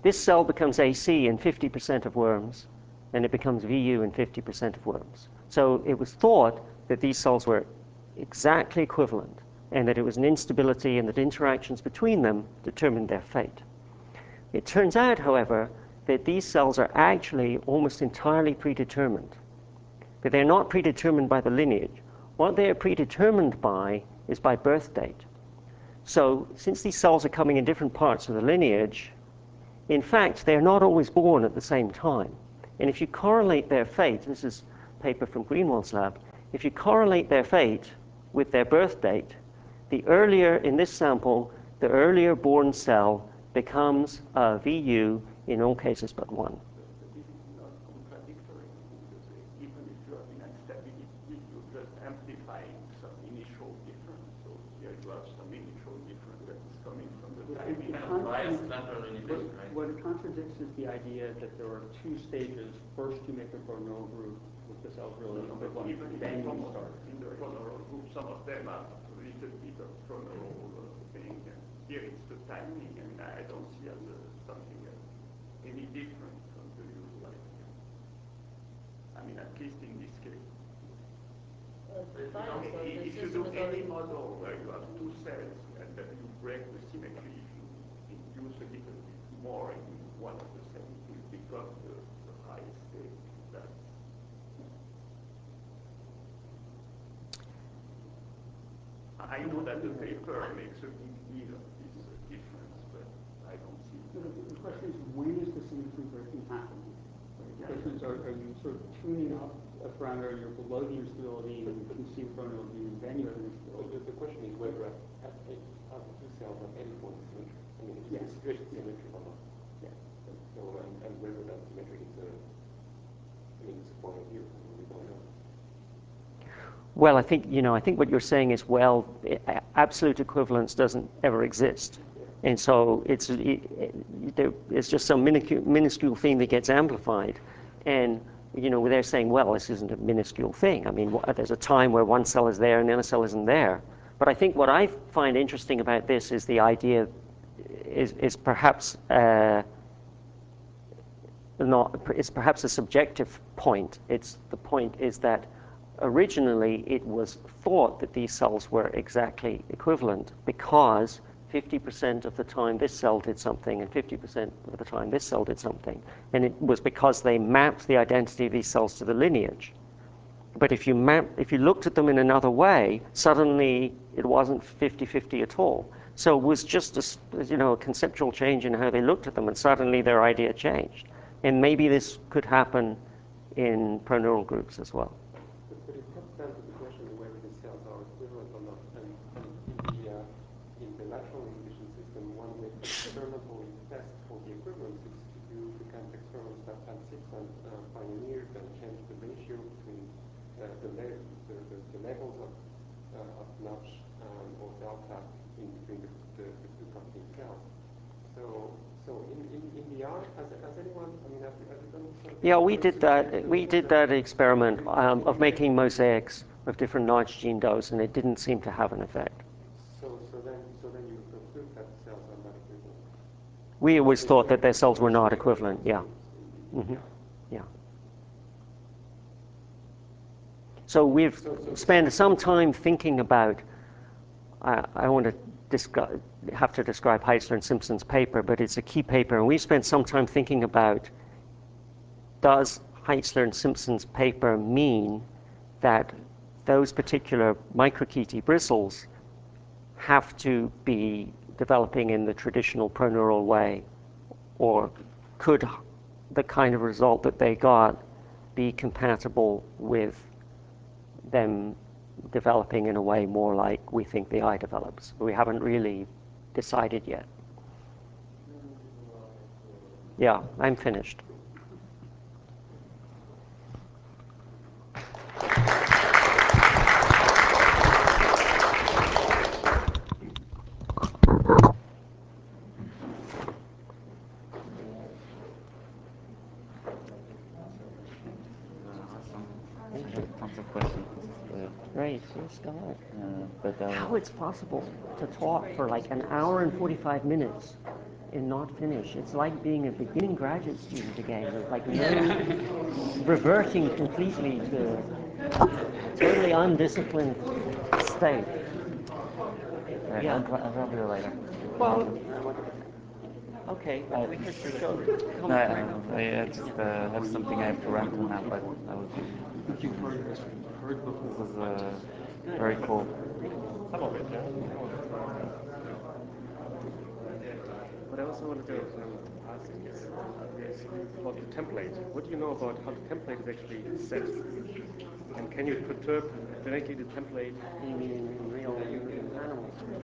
This cell becomes A C in fifty percent of worms, and it becomes V U in fifty percent of worms. So it was thought that these cells were exactly equivalent, and that it was an instability and that interactions between them determined their fate. It turns out, however, that these cells are actually almost entirely predetermined. But they're not predetermined by the lineage. What they are predetermined by is by birth date. So since these cells are coming in different parts of the lineage, in fact, they're not always born at the same time. And if you correlate their fate, this is a paper from Greenwald's lab, if you correlate their fate with their birth date, the earlier, in this sample, the earlier born cell becomes a V U in all cases but one. This is not contradictory, because even if you have an instability, you're just amplifying some initial difference. So here you have some initial difference that is coming from the It- timing. it Kind of con- biased central inhibition, What, right? what it contradicts is the idea that there are two stages. First, you make a proneural group with the cells really No, but equivalent, even in then the you promo- start. in the proneural group, some of them have a little bit of proneural uh, thing. Here it's the timing, and I don't see as a, something uh, any different from the usual idea. I mean, at least in this case. Uh, If you dinosaurs, don't- the If you system do is any already- model where you have two cells and then you break the symmetry, if you induce a little bit more in one of the cells, it will become the, the highest state. That's I know that the paper makes a big deal of this uh, difference, but I don't see it. So the, the question is, when is the symmetry breaking happening? Right? The question is, are, are you sort of tuning up a parameter and you're below the instability and you can see proneural views, then you have an Well, instability? the, the question is whether at, at, at, at the two cells at any point is symmetric. I mean, it's Yes. it's good symmetric or not. Yeah. So, and, and whether that symmetry is a, I mean, it's a point of view, I mean, we don't know. Well, I think, you know, I think what you're saying is, well, absolute equivalence doesn't ever exist. And so it's, it, it, there, it's just some minuscule, minuscule thing that gets amplified. And, you know, they're saying, well, this isn't a minuscule thing. I mean, there's a time where one cell is there and the other cell isn't there. But I think what I find interesting about this is the idea is, is perhaps uh, not, it's perhaps a subjective point. It's, the point is that originally it was thought that these cells were exactly equivalent because fifty percent of the time this cell did something and fifty percent of the time this cell did something. And it was because they mapped the identity of these cells to the lineage. But if you map, if you looked at them in another way, suddenly it wasn't fifty fifty at all. So it was just a, you know, a conceptual change in how they looked at them, and suddenly their idea changed. And maybe this could happen in proneural groups as well. But, but it comes down to the question of whether the cells are equivalent or not. And, and in, the, uh, in the lateral inhibition system, one way to experimentally test for the equivalence is to do the kind of experiments that Pan Sixon uh, pioneered and change the ratio between uh, the, le the, the, the levels of, uh, of notch um, or delta in between the, the, the two competing cells. So, so in, in, in the art, has, has anyone, I mean, have you, have you done something? Yeah, we did that. We did that experiment um, of making mosaics of different notch gene doses, and it didn't seem to have an effect. So, so then, so then you conclude that the cells are not equivalent. We always thought that their cells were not equivalent. Yeah. Mm-hmm. Yeah. So we've spent some time thinking about. I, I want to describe, have to describe Heitzler and Simpson's paper, but it's a key paper, and we spent some time thinking about, does Heitzler and Simpson's paper mean that those particular microchaetae bristles have to be developing in the traditional proneural way, or could the kind of result that they got be compatible with them developing in a way more like we think the eye develops? We haven't really decided yet. Yeah, I'm finished. Tons of questions. Right, yes, go ahead. Uh, but uh, How it's possible to talk for like an hour and forty-five minutes and not finish. It's like being a beginning graduate student again, with like no reverting completely to a totally undisciplined state. Right, Yeah. I'll, I'll drop you later. Well, okay, I- we can show. No, I, I, I just uh, have something I have to run to now, but I was. You've heard this, heard before. This is uh, very cool. Some of it, yeah. What I also wanted to um, ask is, is about the template. What do you know about how the template is actually set? And can you perturb directly the template? You mean in real animals?